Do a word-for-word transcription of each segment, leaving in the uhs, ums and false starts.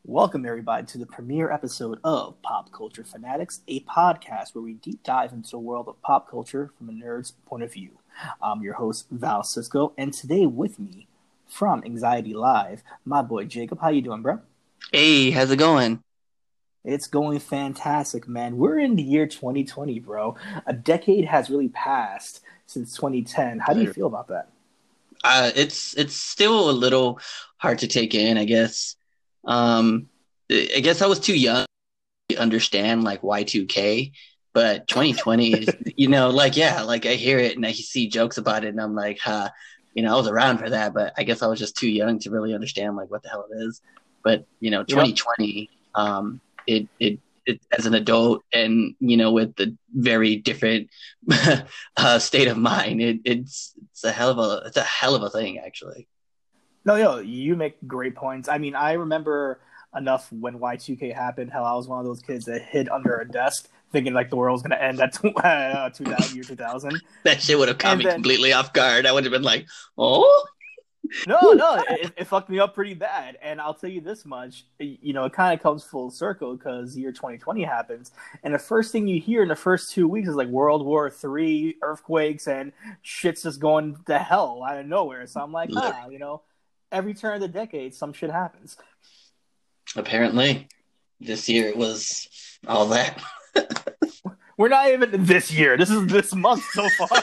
Welcome, everybody, to the premiere episode of Pop Culture Fanatics, a podcast where we deep dive into the world of pop culture from a nerd's point of view. I'm your host, Val Cisco, and today with me from Anxiety Live, my boy Jacob. How you doing, bro? Hey, how's it going? It's going fantastic, man. We're in the year twenty twenty, bro. A decade has really passed since twenty ten. How do you feel about that? Uh, it's it's still a little hard to take in, I guess. Um, I guess I was too young to understand like Y two K, but twenty twenty is, you know, like, yeah, like I hear it and I see jokes about it and I'm like, huh, you know, I was around for that, but I guess I was just too young to really understand like what the hell it is. But, you know, twenty twenty, um, it, it, it as an adult and, you know, with the very different uh, state of mind, it, it's, it's a hell of a, it's a hell of a thing, actually. No, no, you make great points. I mean, I remember enough when Y two K happened. Hell, I was one of those kids that hid under a desk thinking like the world was going to end at uh, two thousand, year two thousand. That shit would have caught And me then- completely off guard. I would have been like, oh? No, no, it, it fucked me up pretty bad. And I'll tell you this much, you know, it kind of comes full circle because year twenty twenty happens. And the first thing you hear in the first two weeks is like World War Three, earthquakes, and shit's just going to hell out of nowhere. So I'm like, ah, you know, every turn of the decade, some shit happens. Apparently, this year was all that. We're not even this year. This is this month so far.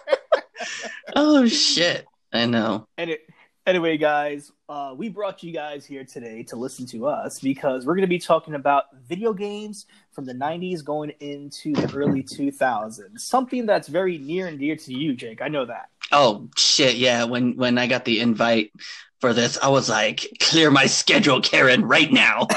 Oh, shit. I know. And it, anyway, guys, uh, we brought you guys here today to listen to us because we're going to be talking about video games from the nineties going into the early two thousands. Something that's very near and dear to you, Jake. I know that. Oh, shit, yeah. When when I got the invite for this, I was like, clear my schedule, Karen, right now.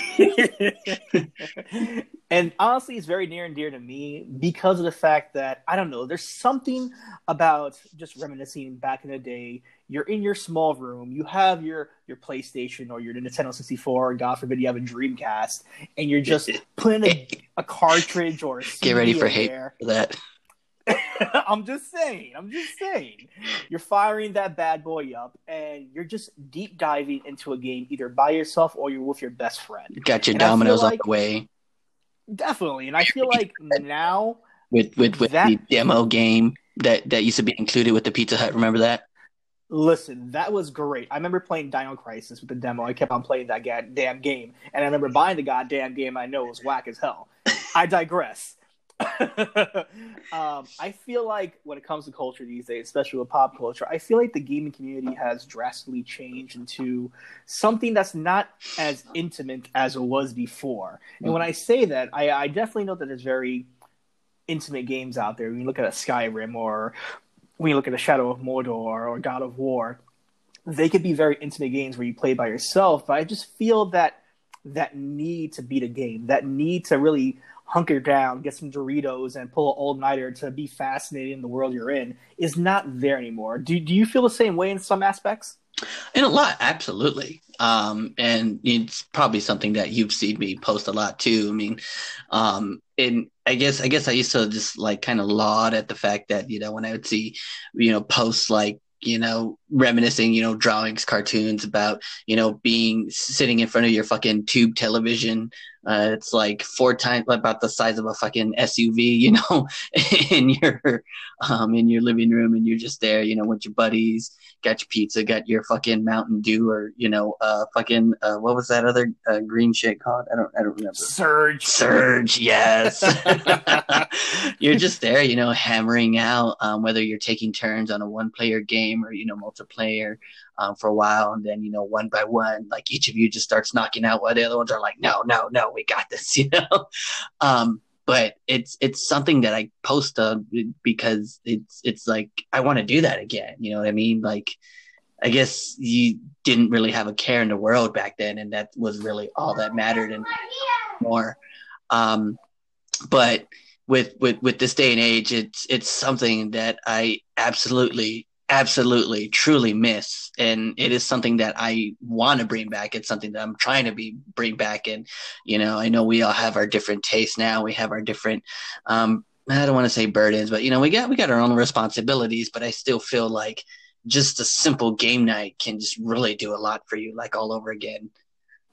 And honestly, it's very near and dear to me because of the fact that, I don't know, there's something about just reminiscing back in the day. You're in your small room, you have your, your PlayStation or your Nintendo sixty-four, or God forbid you have a Dreamcast, and you're just putting a, a cartridge or a C D Get ready for in hate there. for that. I'm just saying, I'm just saying. You're firing that bad boy up, and you're just deep diving into a game either by yourself or you're with your best friend. Got your And I feel dominoes on like- the way. Definitely, and I feel like now With with, with That- the demo game that, that used to be included with the Pizza Hut. Remember that? Listen, that was great. I remember playing Dino Crisis with the demo. I kept on playing that goddamn game. And I remember buying the goddamn game. I know it was whack as hell. I digress. um, I feel like when it comes to culture these days, especially with pop culture, I feel like the gaming community has drastically changed into something that's not as intimate as it was before. And when I say that, I, I definitely know that there's very intimate games out there. When you look at a Skyrim or when you look at a Shadow of Mordor or God of War, they could be very intimate games where you play by yourself. But I just feel that that need to beat a game, that need to really hunker down, get some Doritos, and pull an all-nighter to be fascinated in the world you're in is not there anymore. Do do you feel the same way in some aspects? In a lot, absolutely. Um, and it's probably something that you've seen me post a lot too. I mean, um, and I guess I guess I used to just like kind of laud at the fact that, you know, when I would see, you know, posts like, you know, reminiscing, you know, drawings, cartoons about, you know, being sitting in front of your fucking tube television. Uh, it's like four times about the size of a fucking S U V, you know, in your um in your living room, and you're just there, you know, with your buddies, got your pizza, got your fucking Mountain Dew, or, you know, uh fucking uh, what was that other uh, green shit called? I don't I don't remember. Surge. Surge, yes. You're just there, you know, hammering out, um, whether you're taking turns on a one-player game or, you know, multiplayer um, for a while, and then, you know, one by one, like each of you just starts knocking out while the other ones are like, no, no, no, we got this, you know. Um, but it's it's something that I post uh, because it's it's like I want to do that again. You know what I mean? Like, I guess you didn't really have a care in the world back then, and that was really all that mattered and more. Um, but with with with this day and age, it's it's something that I absolutely absolutely truly miss, and it is something that I want to bring back. It's something that I'm trying to be bring back, and, you know, I know we all have our different tastes now. We have our different um I don't want to say burdens, but, you know, we got we got our own responsibilities, but I still feel like just a simple game night can just really do a lot for you, like all over again.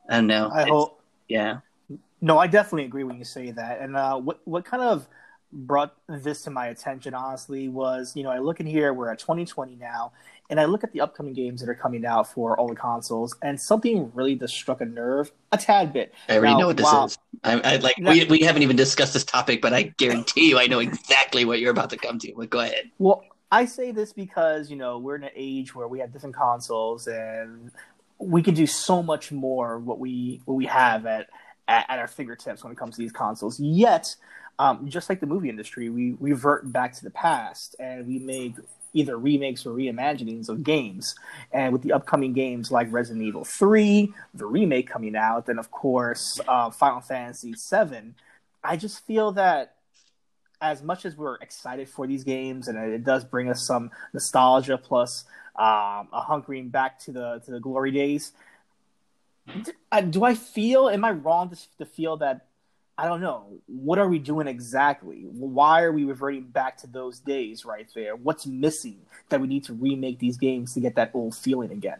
I don't know. I It's hope. yeah. No, I definitely agree when you say that. And uh, what what kind of brought this to my attention, honestly, was you know I look in here, we're at twenty twenty now, and I look at the upcoming games that are coming out for all the consoles, and something really just struck a nerve a tad bit. I already know Now, what this wow, is. I, I like now, we we haven't even discussed this topic, but I guarantee you, I know exactly what you're about to come to. But go ahead. well, I say this because you know we're in an age where we have different consoles, and we can do so much more what we what we have at at, at our fingertips when it comes to these consoles. Yet, um, just like the movie industry, we revert back to the past and we make either remakes or reimaginings of games. And with the upcoming games like Resident Evil three, the remake coming out, and of course uh, Final Fantasy seven, I just feel that as much as we're excited for these games, and it does bring us some nostalgia plus um, a hunkering back to the to the glory days. Do, uh, do I feel? Am I wrong to, to feel that? I don't know. What are we doing exactly? Why are we reverting back to those days right there? What's missing that we need to remake these games to get that old feeling again?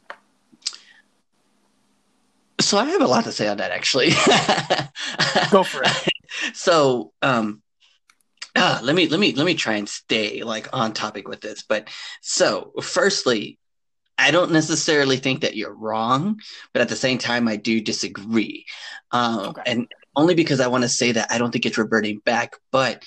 So I have a lot to say on that, actually. Go for it. So, um, ah, let me let me let me try and stay like on topic with this. But so, firstly, I don't necessarily think that you're wrong, but at the same time, I do disagree. Um, Okay. and only because I want to say that I don't think it's reverting back. But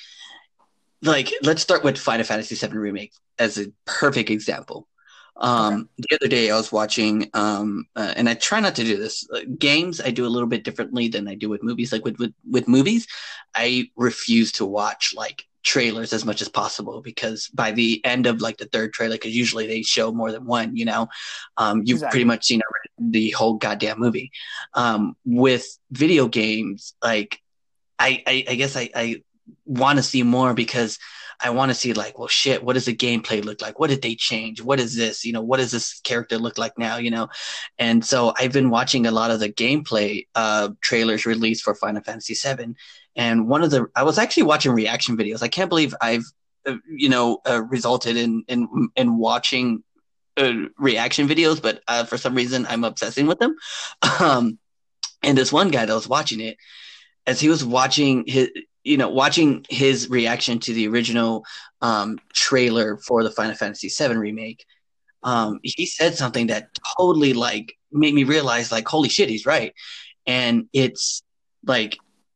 like, let's start with Final Fantasy seven Remake as a perfect example. Okay. Um, the other day I was watching, um, uh, and I try not to do this. Uh, games I do a little bit differently than I do with movies. Like with, with with movies, I refuse to watch like trailers as much as possible because by the end of like the third trailer, because usually they show more than one, you know, um, you've pretty Exactly. much seen the whole goddamn movie. Um, with video games, like I, I, I guess I, I want to see more because I want to see like, well, shit, what does the gameplay look like? What did they change? What is this? You know, what does this character look like now? You know, and so I've been watching a lot of the gameplay uh, trailers released for Final Fantasy seven, and one of the I was actually watching reaction videos. I can't believe I've uh, you know uh, resulted in in in watching uh, reaction videos, but uh, for some reason I'm obsessing with them. Um, and this one guy that was watching it as he was watching his you know watching his reaction to the original um, trailer for the Final Fantasy seven remake, um, he said something that totally like made me realize like holy shit, he's right. And it's like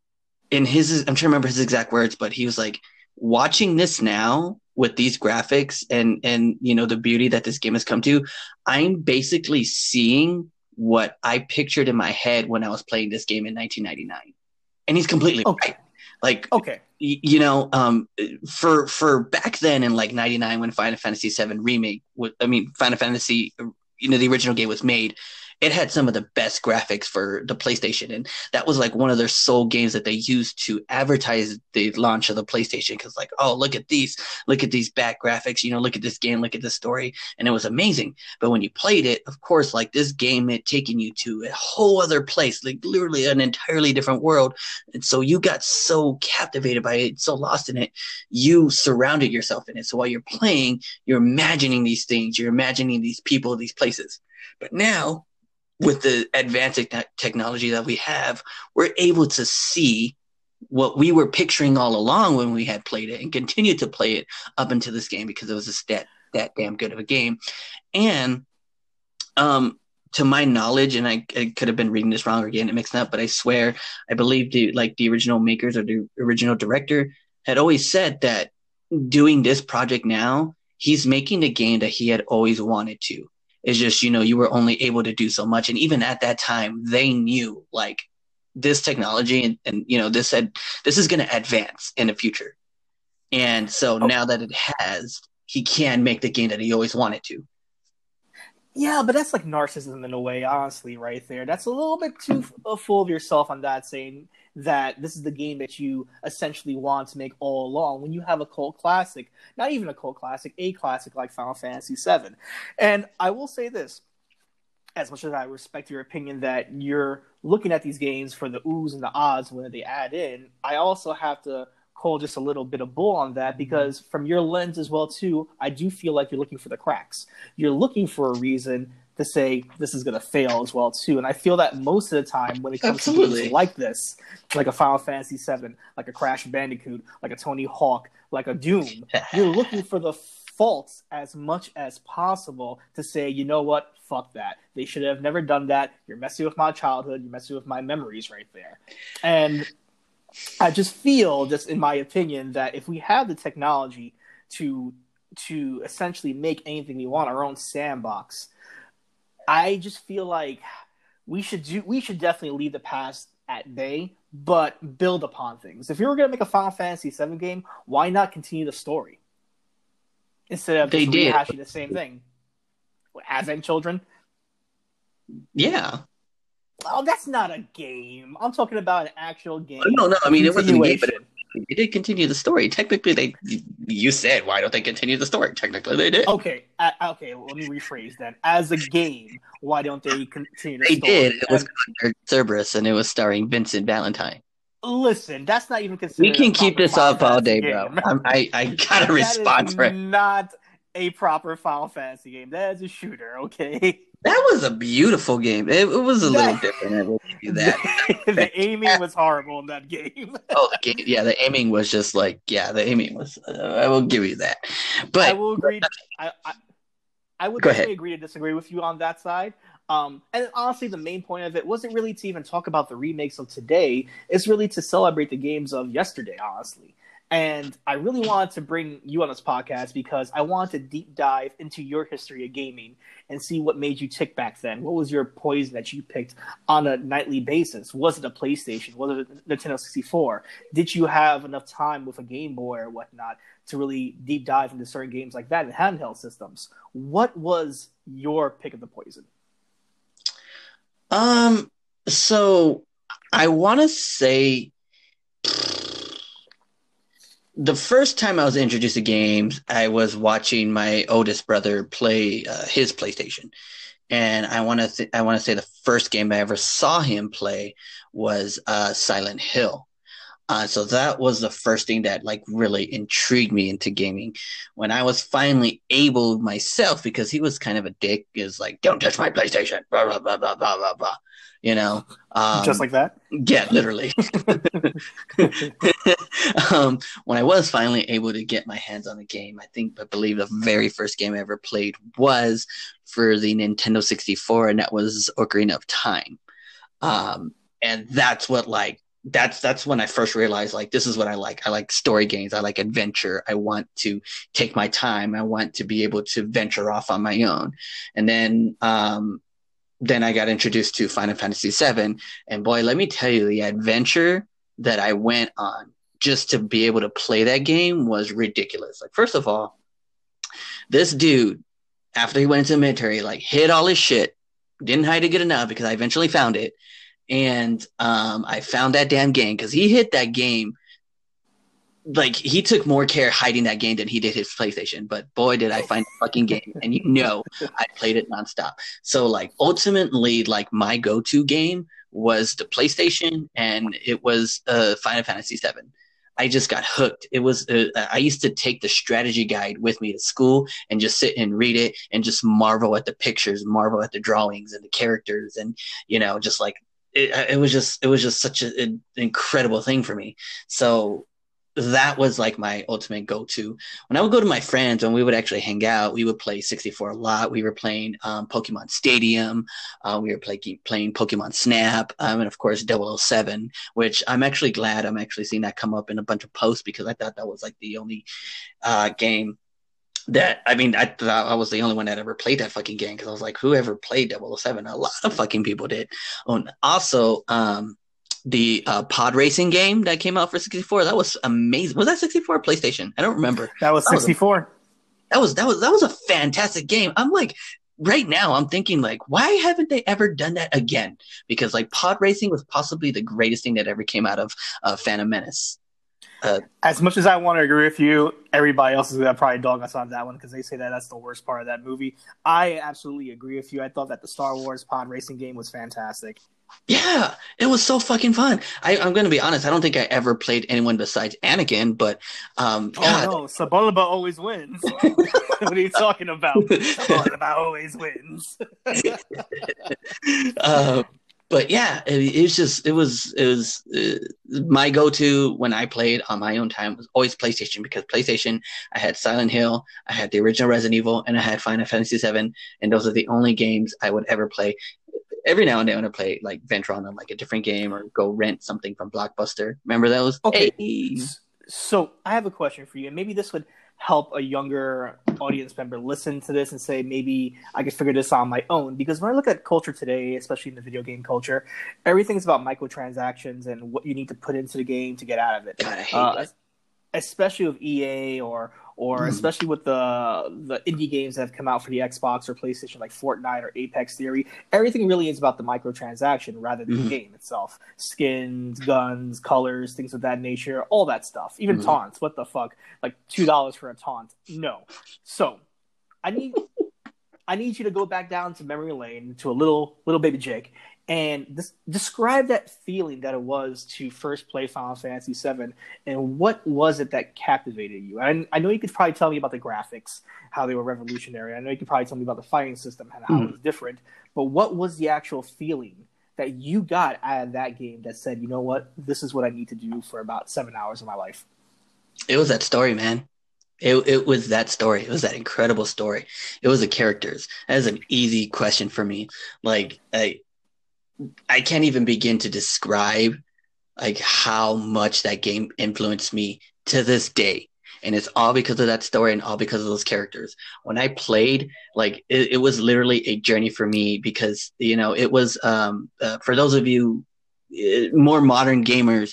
in his I'm trying to remember his exact words, but he was like, watching this now with these graphics and and you know the beauty that this game has come to, I'm basically seeing what I pictured in my head when I was playing this game in nineteen ninety-nine. And he's completely Okay. right. Like, Okay. y- you know, um, for for back then in like ninety-nine when Final Fantasy seven remake, was, I mean, Final Fantasy, you know, the original game was made. It had some of the best graphics for the PlayStation, and that was like one of their sole games that they used to advertise the launch of the PlayStation. Because like, oh, look at these, look at these back graphics, you know, look at this game, look at this story, and it was amazing. But when you played it, of course, like this game had taken you to a whole other place, like literally an entirely different world. And so you got so captivated by it, so lost in it, you surrounded yourself in it. So while you're playing, you're imagining these things, you're imagining these people, these places. But now, with the advanced te- technology that we have, we're able to see what we were picturing all along when we had played it and continue to play it up into this game because it was just that, that damn good of a game. And um, to my knowledge, and I, I could have been reading this wrong or getting it mixed up, but I swear, I believe the like the original makers or the original director had always said that doing this project now, he's making the game that he had always wanted to. It's just, you know, you were only able to do so much. And even at that time, they knew like this technology and, and you know, this had, this is going to advance in the future. And so Oh, now that it has, he can make the game that he always wanted to. yeah, but that's like narcissism in a way, honestly, right there. That's a little bit too f- full of yourself on that, saying that this is the game that you essentially want to make all along when you have a cult classic, not even a cult classic, a classic like Final Fantasy seven. And I will say this, as much as I respect your opinion that you're looking at these games for the oohs and the ahs when they add in, I also have to call just a little bit of bull on that because from your lens as well too, I do feel like you're looking for the cracks. You're looking for a reason to say this is going to fail as well too. And I feel that most of the time when it comes Absolutely. to games like this, like a Final Fantasy seven, like a Crash Bandicoot, like a Tony Hawk, like a Doom, you're looking for the faults as much as possible to say, you know what, fuck that. They should have never done that. You're messing with my childhood. You're messing with my memories right there. And I just feel, just in my opinion, that if we have the technology to to essentially make anything we want, our own sandbox, I just feel like we should do we should definitely leave the past at bay, but build upon things. If you were going to make a Final Fantasy seven game, why not continue the story instead of They just did. rehashing the same thing? Advent Children? Yeah. Oh, that's not a game. I'm talking about an actual game. No, no. I mean, it wasn't a game, but Continuation. it, it did continue the story. Technically, they. You said, why don't they continue the story? Technically, they did. Okay, uh, okay. Well, let me rephrase then. As a game, why don't they continue the They story? did. It was And called Cerberus, and it was starring Vincent Valentine. listen, that's not even considered. We can a keep proper this Final up all Fantasy day, bro. game. I'm, I I got a That response is for it. not a proper Final Fantasy game. That is a shooter. Okay. That was a beautiful game. It, it was a little That- different. I will give you that. The aiming was horrible in that game. Oh, the game, yeah, the aiming was just like, yeah, the aiming was. Uh, I will give you that. I But will agree. I, I, I would Go definitely ahead. agree to disagree with you on that side. Um, and honestly, the main point of it wasn't really to even talk about the remakes of today. It's really to celebrate the games of yesterday, honestly. And I really wanted to bring you on this podcast because I wanted to deep dive into your history of gaming and see what made you tick back then. What was your poison that you picked on a nightly basis? Was it a PlayStation? Was it a Nintendo sixty-four? Did you have enough time with a Game Boy or whatnot to really deep dive into certain games like that in handheld systems? What was your pick of the poison? um, so I want to say the first time I was introduced to games, I was watching my oldest brother play uh, his PlayStation, and I want to th- I want to say the first game I ever saw him play was uh, Silent Hill. Uh, so that was the first thing that like really intrigued me into gaming. When I was finally able myself, because he was kind of a dick, is like, "Don't touch my PlayStation," blah blah blah blah blah blah blah. You know, um, Just like that? yeah, literally. um, when I was finally able to get my hands on the game, I think I believe the very first game I ever played was for the Nintendo sixty-four, and that was Ocarina of Time. Um, and that's what like that's that's when I first realized like this is what I like. I like story games. I like adventure. I want to take my time. I want to be able to venture off on my own. And then um, then I got introduced to Final Fantasy seven, and boy, let me tell you, the adventure that I went on just to be able to play that game was ridiculous. Like, first of all, this dude, after he went into the military, like hid all his shit, didn't hide it good enough because I eventually found it. And um, I found that damn game because he hid that game. Like, he took more care hiding that game than he did his PlayStation. But boy, did I find the fucking game. And you know, I played it nonstop. So, like, ultimately, like, my go-to game was the PlayStation, and it was uh, Final Fantasy seven. I just got hooked. It was uh, I used to take the strategy guide with me to school and just sit and read it and just marvel at the pictures, marvel at the drawings and the characters, and you know, just like it, it was just it was just such a, an incredible thing for me. So that was like my ultimate go-to. When I would go to my friends, when we would actually hang out, we would play sixty-four a lot. We were playing um, Pokemon Stadium. Uh, we were play, playing Pokemon Snap. Um, and of course, double oh seven, which I'm actually glad I'm actually seeing that come up in a bunch of posts because I thought that was like the only uh, game that, I mean, I thought I was the only one that ever played that fucking game because I was like, whoever played double oh seven? A lot of fucking people did. Oh, and also, um, the uh, pod racing game that came out for sixty-four, that was amazing. Was that sixty-four or PlayStation? I don't remember. That was sixty-four. That was, that was that was a fantastic game. I'm like, right now, I'm thinking like, why haven't they ever done that again? Because like pod racing was possibly the greatest thing that ever came out of uh, Phantom Menace. Uh, As much as I want to agree with you, everybody else is going to probably dog us on that one because they say that that's the worst part of that movie. I absolutely agree with you. I thought that the Star Wars pod racing game was fantastic. Yeah, it was so fucking fun. I, I'm gonna be honest. I don't think I ever played anyone besides Anakin, but um, Oh God, no, Sabalaba always wins. What are you talking about? Sabalaba always wins. uh, but yeah, it, it was just it was it was uh, my go-to when I played on my own time was always PlayStation because PlayStation I had Silent Hill, I had the original Resident Evil, and I had Final Fantasy seven, and those are the only games I would ever play. Every now and then, I want to play like venture on like a different game or go rent something from Blockbuster. Remember those? Okay, Hey, so I have a question for you, and maybe this would help a younger audience member listen to this and say, maybe I could figure this out on my own. Because when I look at culture today, especially in the video game culture, everything's about microtransactions and what you need to put into the game to get out of it. God, I hate Uh, it. especially with E A or or Mm, especially with the the indie games that have come out for the Xbox or PlayStation, like Fortnite or Apex Theory. Everything really is about the microtransaction rather than the mm, game itself. Skins, guns, colors, things of that nature, all that stuff. Even mm. taunts. What the fuck? Like two dollars for a taunt? No. So I need I need you to go back down to memory lane to a little little baby Jake and this, describe that feeling that it was to first play Final Fantasy seven and what was it that captivated you? And I know you could probably tell me about the graphics, how they were revolutionary. I know you could probably tell me about the fighting system and how it Mm. was different. But what was the actual feeling that you got out of that game that said, you know what, this is what I need to do for about seven hours of my life? It was that story, man. It it was that story. It was that incredible story. It was the characters. That is an easy question for me. Like I I can't even begin to describe like how much that game influenced me to this day. And it's all because of that story and all because of those characters. When I played, like it, it was literally a journey for me because you know it was um, uh, for those of you uh, more modern gamers,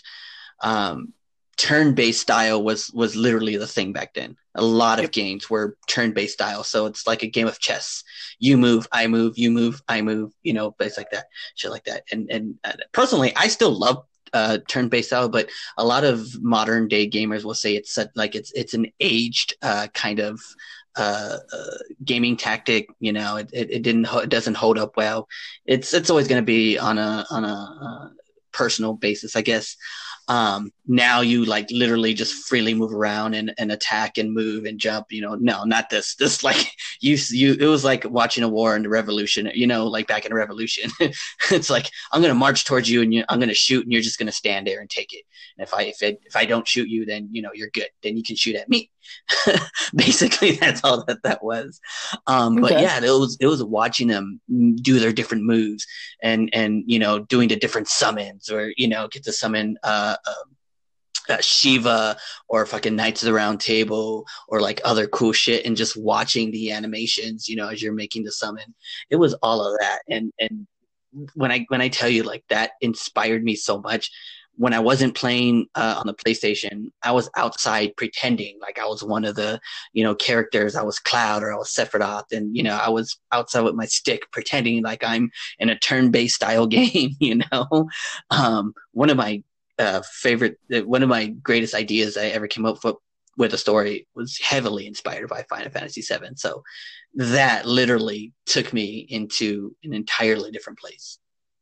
um, turn-based style was was literally the thing back then. A lot of Yep. games were turn-based style, so it's like a game of chess. You move, I move, you move, I move. You know, but it's like that, shit like that. And and uh, personally, I still love uh, turn-based style, but a lot of modern day gamers will say it's like it's it's an aged uh, kind of uh, uh, gaming tactic. You know, it, it, it didn't it doesn't hold up well. It's it's always going to be on a on a uh, personal basis, I guess. Um, now you like literally just freely move around and, and attack and move and jump. You know, no, not this. This like you you. It was like watching a war in the Revolution. You know, like back in the Revolution. It's like I'm gonna march towards you and you, I'm gonna shoot and you're just gonna stand there and take it. And if I if it, if I don't shoot you, then you know you're good. Then you can shoot at me. Basically, that's all that that was. Um, but Okay. yeah, it was it was watching them do their different moves and and you know doing the different summons or you know get to summon uh, uh, uh, Shiva or fucking Knights of the Round Table or like other cool shit and just watching the animations you know as you're making the summon. It was all of that and and when I when I tell you like that inspired me so much. When I wasn't playing uh, on the PlayStation, I was outside pretending like I was one of the, you know, characters. I was Cloud or I was Sephiroth, and you know, I was outside with my stick pretending like I'm in a turn-based style game. You know, um, one of my uh, favorite, one of my greatest ideas I ever came up with with a story was heavily inspired by Final Fantasy seven. So that literally took me into an entirely different place.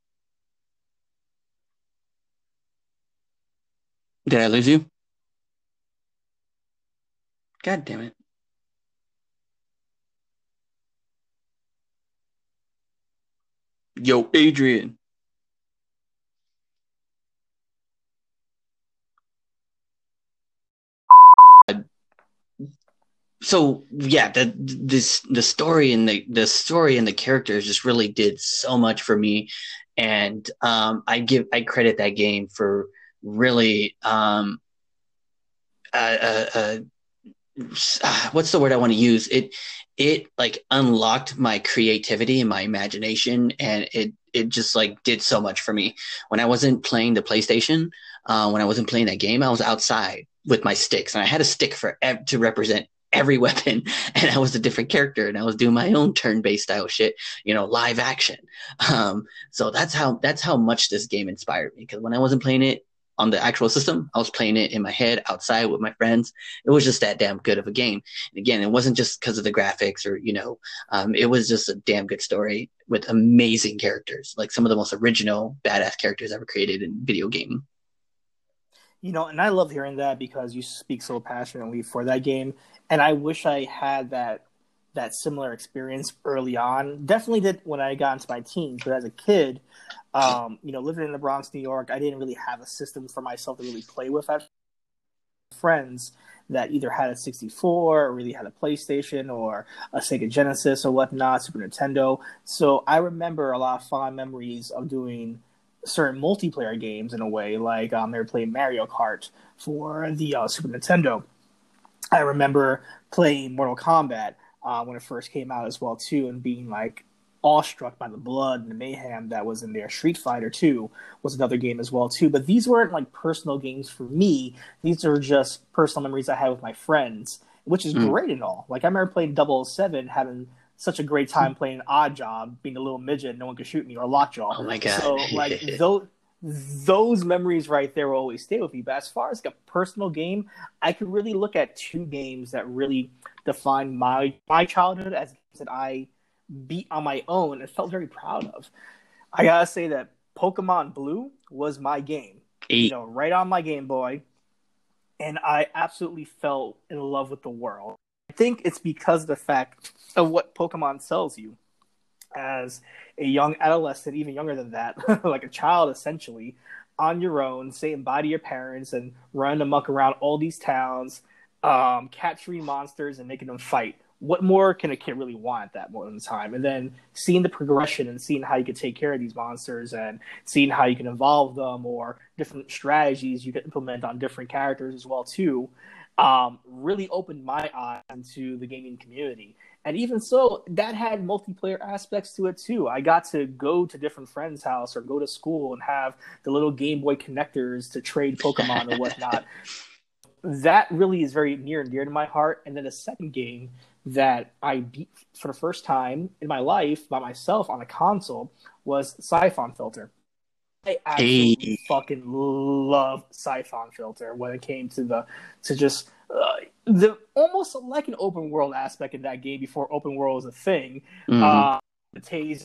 Did I lose you? God damn it. Yo, Adrian. So yeah, the this the story and the the story and the characters just really did so much for me, and um, I give I credit that game for really um, uh, uh, uh, uh, what's the word I want to use? It it like unlocked my creativity and my imagination, and it it just like did so much for me. When I wasn't playing the PlayStation, uh, when I wasn't playing that game, I was outside with my sticks, and I had a stick for ev- to represent every weapon, and I was a different character, and I was doing my own turn-based style shit, you know, live action. Um, so that's how that's how much this game inspired me. Because when I wasn't playing it, on the actual system. I was playing it in my head outside with my friends. It was just that damn good of a game. And again, it wasn't just because of the graphics or, you know, um, it was just a damn good story with amazing characters, like some of the most original badass characters ever created in video gaming. You know, and I love hearing that because you speak so passionately for that game. And I wish I had that that similar experience early on. Definitely did when I got into my teens, but as a kid, um, you know, living in the Bronx, New York, I didn't really have a system for myself to really play with. I had friends that either had a sixty-four or really had a PlayStation or a Sega Genesis or whatnot, Super Nintendo. So I remember a lot of fond memories of doing certain multiplayer games in a way, like um, they were playing Mario Kart for the uh, Super Nintendo. I remember playing Mortal Kombat uh, when it first came out as well too, and being like awestruck by the blood and the mayhem that was in there. Street Fighter two was another game as well too, but these weren't like personal games for me. These are just personal memories I had with my friends, which is mm. great and all. Like I remember playing double oh seven, having such a great time playing Odd Job, being a little midget, no one could shoot me, or Lockjaw. Oh my god! So like those those memories right there will always stay with me. But as far as like a personal game, I could really look at two games that really defined my my childhood as games that I beat on my own and felt very proud of. I gotta say that Pokemon Blue was my game. Eight. You know, right on my Game Boy, and I absolutely fell in love with the world. I think it's because of the fact of what Pokemon sells you as a young adolescent, even younger than that, like a child essentially, on your own, saying bye to your parents and running amok around all these towns, um, capturing monsters and making them fight. What more can a kid really want at that moment in time? And then seeing the progression and seeing how you can take care of these monsters and seeing how you can evolve them or different strategies you can implement on different characters as well too. Um, really opened my eyes into the gaming community. And even so, that had multiplayer aspects to it too. I got to go to different friends' house or go to school and have the little Game Boy connectors to trade Pokemon or whatnot. That really is very near and dear to my heart. And then the second game that I beat for the first time in my life by myself on a console was Siphon Filter. I absolutely hey. fucking love Siphon Filter when it came to the to just uh, the almost like an open world aspect in that game before open world was a thing. Mm-hmm. Uh, the Taze,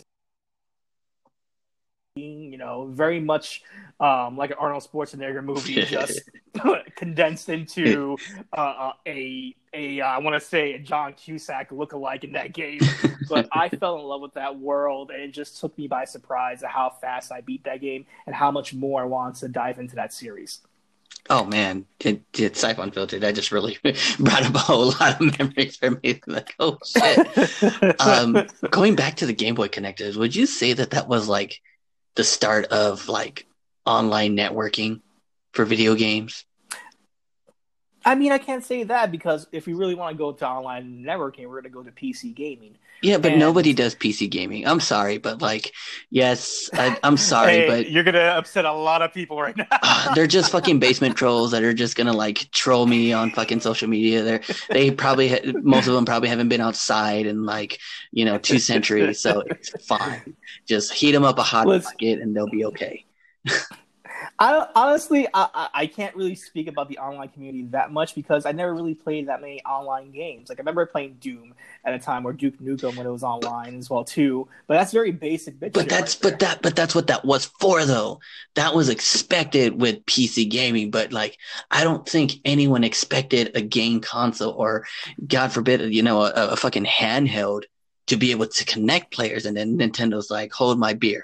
you know, very much um, like an Arnold Schwarzenegger movie, just condensed into uh, a a uh, I want to say a John Cusack lookalike in that game. But I fell in love with that world, and it just took me by surprise at how fast I beat that game and how much more I wanted to dive into that series. Oh man, it, it Siphon Filter. That just really brought up a whole lot of memories for me. Like, oh shit. um, going back to the Game Boy connectors, would you say that that was like the start of like online networking for video games? I mean, I can't say that because if we really want to go to online networking, we're going to go to P C gaming. Yeah, but and... nobody does P C gaming. I'm sorry, but like, yes, I, I'm sorry, hey, but you're going to upset a lot of people right now. uh, they're just fucking basement trolls that are just going to like troll me on fucking social media. They're, they probably, ha- most of them probably haven't been outside in like, you know, two centuries. So it's fine. Just heat them up a hot Let's... bucket and they'll be okay. I honestly, I, I can't really speak about the online community that much because I never really played that many online games. Like I remember playing Doom at a time, or Duke Nukem when it was online as well too. But that's very basic. Bitch but that's right but that but that's what that was for though. That was expected with P C gaming. But like, I don't think anyone expected a game console or, God forbid, you know, a, a fucking handheld to be able to connect players. And then Nintendo's like, hold my beer.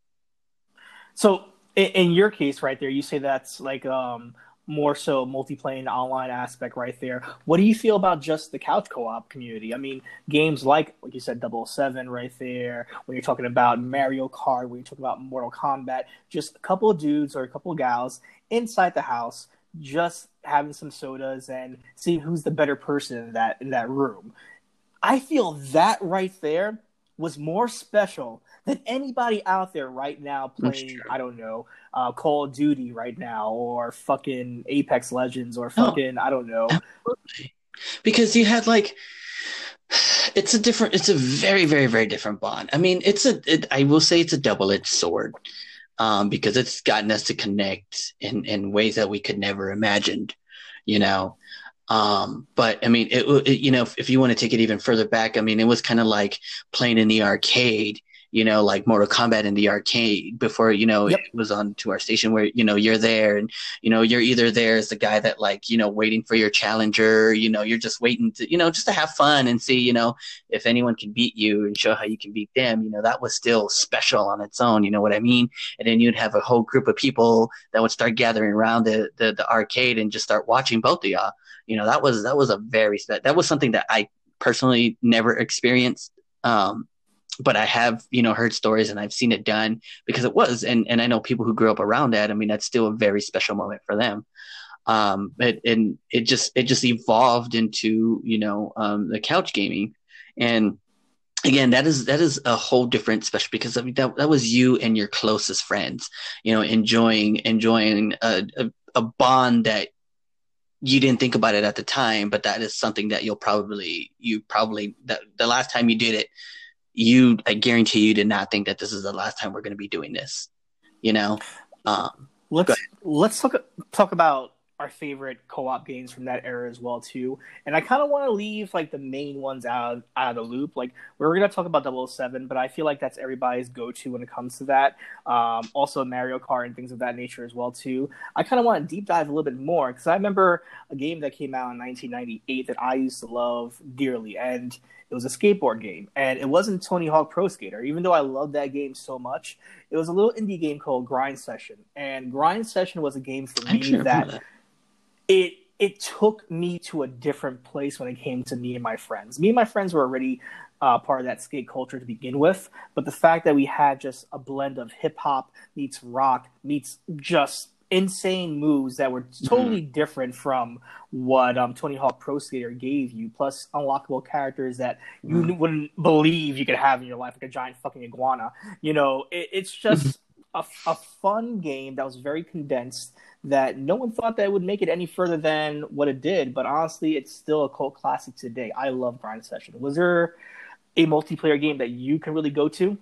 So. In your case right there, you say that's like um, more so multiplayer online aspect right there. What do you feel about just the couch co-op community? I mean, games like, like you said, double oh seven right there, when you're talking about Mario Kart, when you're talking about Mortal Kombat, just a couple of dudes or a couple of gals inside the house, just having some sodas and seeing who's the better person in that in that room. I feel that right there was more special than anybody out there right now playing, I don't know, uh, Call of Duty right now, or fucking Apex Legends, or fucking, no, I don't know. Absolutely. Because you had like, it's a different, it's a very, very, very different bond. I mean, it's a, it, I will say it's a double-edged sword. um, because it's gotten us to connect in, in ways that we could never imagined, you know. Um, but I mean, it, it you know, if, if you want to take it even further back, I mean, it was kind of like playing in the arcade, you know, like Mortal Kombat in the arcade before, you know, it Yep. was on to our station where, you know, you're there and, you know, you're either there as the guy that like, you know, waiting for your challenger, you know, you're just waiting to, you know, just to have fun and see, you know, if anyone can beat you and show how you can beat them, you know, that was still special on its own. You know what I mean? And then you'd have a whole group of people that would start gathering around the, the, the arcade and just start watching both of y'all. You know, that was, that was a very, that was something that I personally never experienced. Um, but I have, you know, heard stories and I've seen it done because it was, and, and I know people who grew up around that. I mean, that's still a very special moment for them. Um, but, and it just, it just evolved into, you know, um, the couch gaming. And again, that is, that is a whole different special because I mean, that, that was you and your closest friends, you know, enjoying, enjoying a, a, a bond that you didn't think about it at the time, but that is something that you'll probably, you probably, that the last time you did it, you, I guarantee you did not think that this is the last time we're going to be doing this, you know? Um, Let's let's talk talk about our favorite co-op games from that era as well too. And I kind of want to leave like the main ones out of, out of the loop. Like we're gonna talk about double oh seven, but I feel like that's everybody's go-to when it comes to that. Um, also Mario Kart and things of that nature as well too. I kind of want to deep dive a little bit more because I remember a game that came out in nineteen ninety-eight that I used to love dearly, and it was a skateboard game, and it wasn't Tony Hawk Pro Skater. Even though I loved that game so much, it was a little indie game called Grind Session. And Grind Session was a game for me that, that it it took me to a different place when it came to me and my friends. Me and my friends were already uh, part of that skate culture to begin with, but the fact that we had just a blend of hip hop meets rock meets just insane moves that were totally mm-hmm. different from what um, Tony Hawk Pro Skater gave you, plus unlockable characters that you mm-hmm. wouldn't believe you could have in your life, like a giant fucking iguana. You know, it, it's just a, a fun game that was very condensed, that no one thought that it would make it any further than what it did, but honestly, it's still a cult classic today. I love Grind Session. Was there a multiplayer game that you can really go to?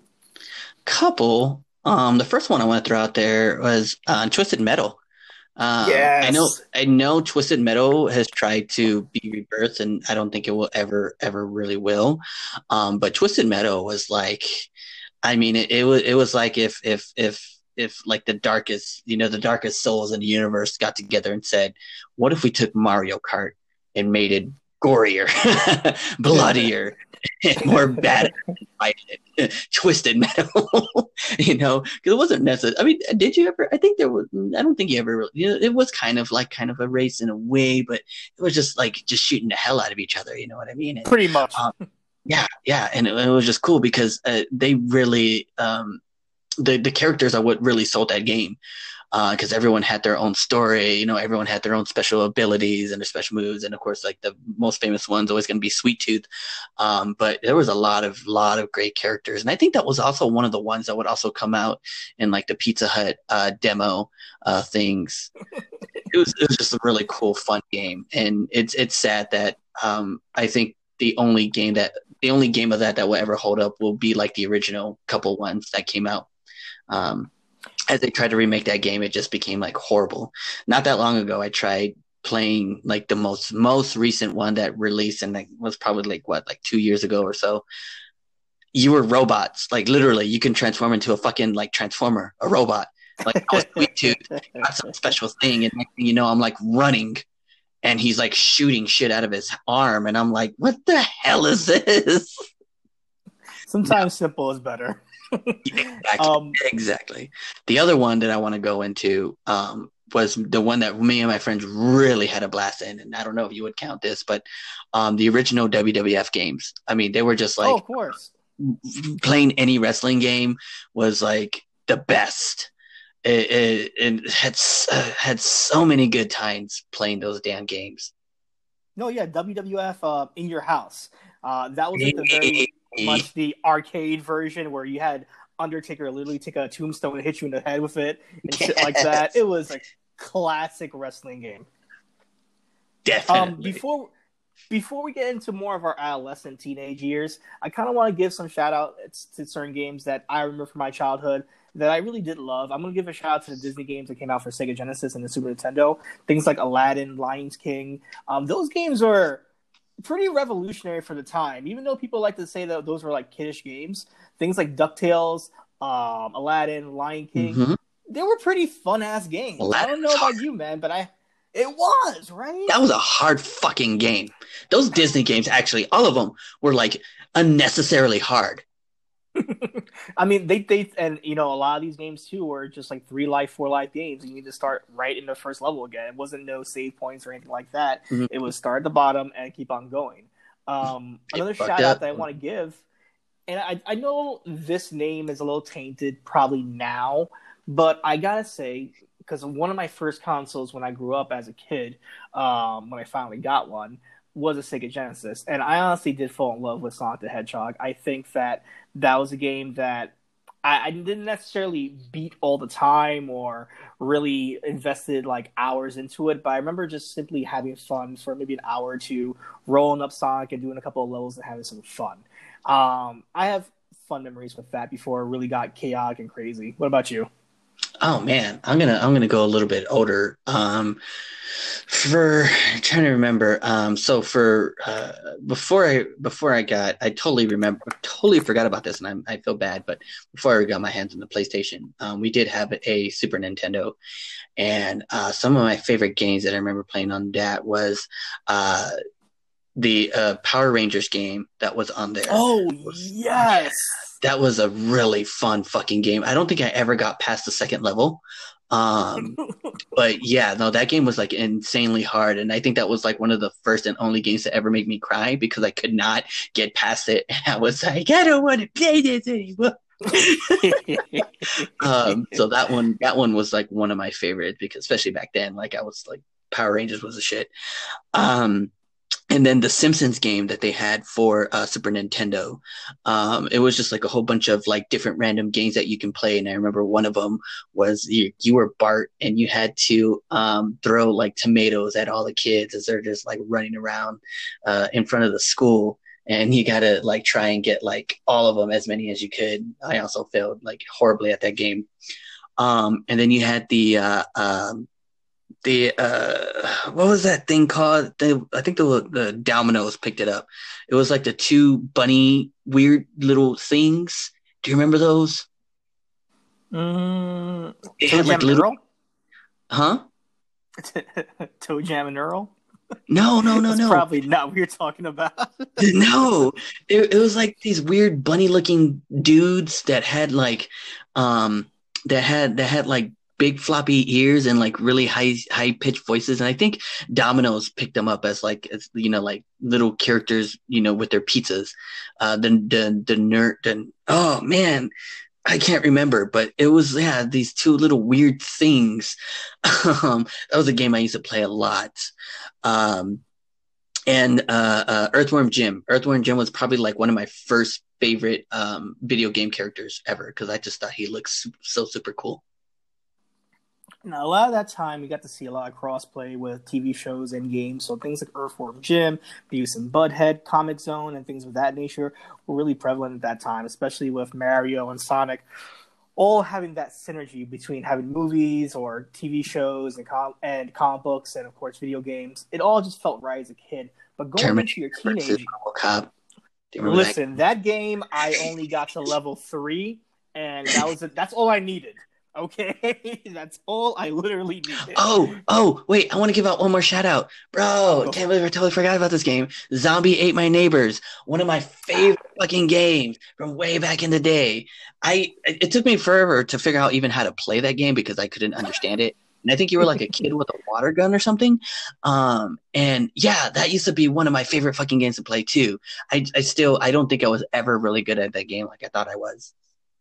Couple. Um, the first one I want to throw out there was uh, Twisted Metal. Um, yes. I know, I know Twisted Metal has tried to be rebirthed, and I don't think it will ever, ever really will. Um, but Twisted Metal was like, I mean, it, it was, it was like if, if, if, if like the darkest, you know, the darkest souls in the universe got together and said, what if we took Mario Kart and made it gorier, bloodier, and more bad, Twisted Metal, you know, because it wasn't necessary. I mean, did you ever? I think there was. I don't think you ever. You know, it was kind of like kind of a race in a way, but it was just like just shooting the hell out of each other. You know what I mean? And, pretty much. Um, yeah, yeah, and it, it was just cool because uh, they really, um, the the characters are what really sold that game. Because uh, everyone had their own story, you know, everyone had their own special abilities and their special moves, and of course, like the most famous one's always going to be Sweet Tooth. Um, but there was a lot of lot of great characters, and I think that was also one of the ones that would also come out in like the Pizza Hut uh, demo uh, things. it was it was just a really cool, fun game, and it's it's sad that um, I think the only game that the only game of that that will ever hold up will be like the original couple ones that came out. Um, As they tried to remake that game, it just became like horrible. Not that long ago, I tried playing like the most most recent one that released, and like was probably like what, like two years ago or so. You were robots, like literally, you can transform into a fucking like transformer, a robot. Like I was Sweet Tooth, got some special thing, and next thing you know, I'm like running, and he's like shooting shit out of his arm, and I'm like, what the hell is this? Sometimes no. Simple is better. Exactly. Um, exactly. The other one that I want to go into um, was the one that me and my friends really had a blast in, and I don't know if you would count this, but um, the original W W F games. I mean, they were just like, oh, of course, playing any wrestling game was like the best. It, it, it had uh, had so many good times playing those damn games. No, yeah, W W F uh, in your house. Uh, that was like the very much the arcade version where you had Undertaker literally take a tombstone and hit you in the head with it and yes. shit like that. It was a classic wrestling game. Definitely. Um, before before we get into more of our adolescent teenage years, I kind of want to give some shout outs to certain games that I remember from my childhood that I really did love. I'm going to give a shout out to the Disney games that came out for Sega Genesis and the Super Nintendo. Things like Aladdin, Lion King. Um, those games were pretty revolutionary for the time. Even though people like to say that those were like kiddish games, things like DuckTales, um, Aladdin, Lion King, Mm-hmm. they were pretty fun ass games. Aladdin I don't know about you, man, but I it was right. That was a hard fucking game. Those Disney games, actually, all of them were like unnecessarily hard. I mean, they they and you know a lot of these games too were just like three life, four life games. You need to start right in the first level again. It wasn't no save points or anything like that. Mm-hmm. It was start at the bottom and keep on going. Um, another shout up. out that I want to give, and I I know this name is a little tainted probably now, but I gotta say, because one of my first consoles when I grew up as a kid, um, when I finally got one, was a Sega Genesis. And I honestly did fall in love with Sonic the Hedgehog. I think that that was a game that I, I didn't necessarily beat all the time or really invested like hours into it, but I remember just simply having fun for maybe an hour or two, rolling up Sonic and doing a couple of levels and having some fun. Um, I have fun memories with that before it really got chaotic and crazy. What about you? Oh man, I'm gonna I'm gonna go a little bit older. Um, for I'm trying to remember. Um, so for uh, before I before I got, I totally remember, totally forgot about this, and I I feel bad. But before I got my hands on the PlayStation, um, we did have a Super Nintendo, and uh, some of my favorite games that I remember playing on that was uh, the uh, Power Rangers game that was on there. Oh was, yes. That was a really fun fucking game. I don't think I ever got past the second level. Um, but yeah, no, that game was like insanely hard. And I think that was like one of the first and only games to ever make me cry because I could not get past it. And I was like, I don't want to play this anymore. um, so that one, that one was like one of my favorites because especially back then, like I was like Power Rangers was a shit. Um, And then the Simpsons game that they had for uh, Super Nintendo, um, it was just like a whole bunch of like different random games that you can play. And I remember one of them was you, you were Bart and you had to um, throw like tomatoes at all the kids as they're just like running around uh, in front of the school. And you got to like try and get like all of them, as many as you could. I also failed like horribly at that game. Um, and then you had the uh, um, the uh what was that thing called? They, I think the the Dominoes picked it up. It was like the two bunny weird little things. Do you remember those? Mm, It Toe had like Jam and little, Earl? huh? Toe Jam and Earl? No, no, no, That's no. probably not what you're talking about. No, it, it was like these weird bunny looking dudes that had like um that had that had like big floppy ears and like really high high pitched voices, and I think Domino's picked them up as like as, you know like little characters, you know, with their pizzas. Uh, the the the nerd. The, oh man, I can't remember, but it was yeah these two little weird things. um, that was a game I used to play a lot. Um, and uh, uh, Earthworm Jim. Earthworm Jim was probably like one of my first favorite um, video game characters ever because I just thought he looked so, so super cool. Now, a lot of that time, we got to see a lot of crossplay with T V shows and games. So things like Earthworm Jim, Beavis and Butthead, Comic Zone, and things of that nature were really prevalent at that time, especially with Mario and Sonic all having that synergy between having movies or T V shows and, com- and comic books and, of course, video games. It all just felt right as a kid. But going Terminator into your teenage... Cop. Listen, that? that game, I only got to level three, and that was it. That's all I needed. Okay, that's all I literally needed. Oh, oh, wait! I want to give out one more shout out, bro. Can't believe I totally forgot about this game. Zombie Ate My Neighbors, one of my favorite fucking games from way back in the day. I it took me forever to figure out even how to play that game because I couldn't understand it. And I think you were like a kid with a water gun or something. Um, and yeah, that used to be one of my favorite fucking games to play too. I, I still, I don't think I was ever really good at that game like I thought I was.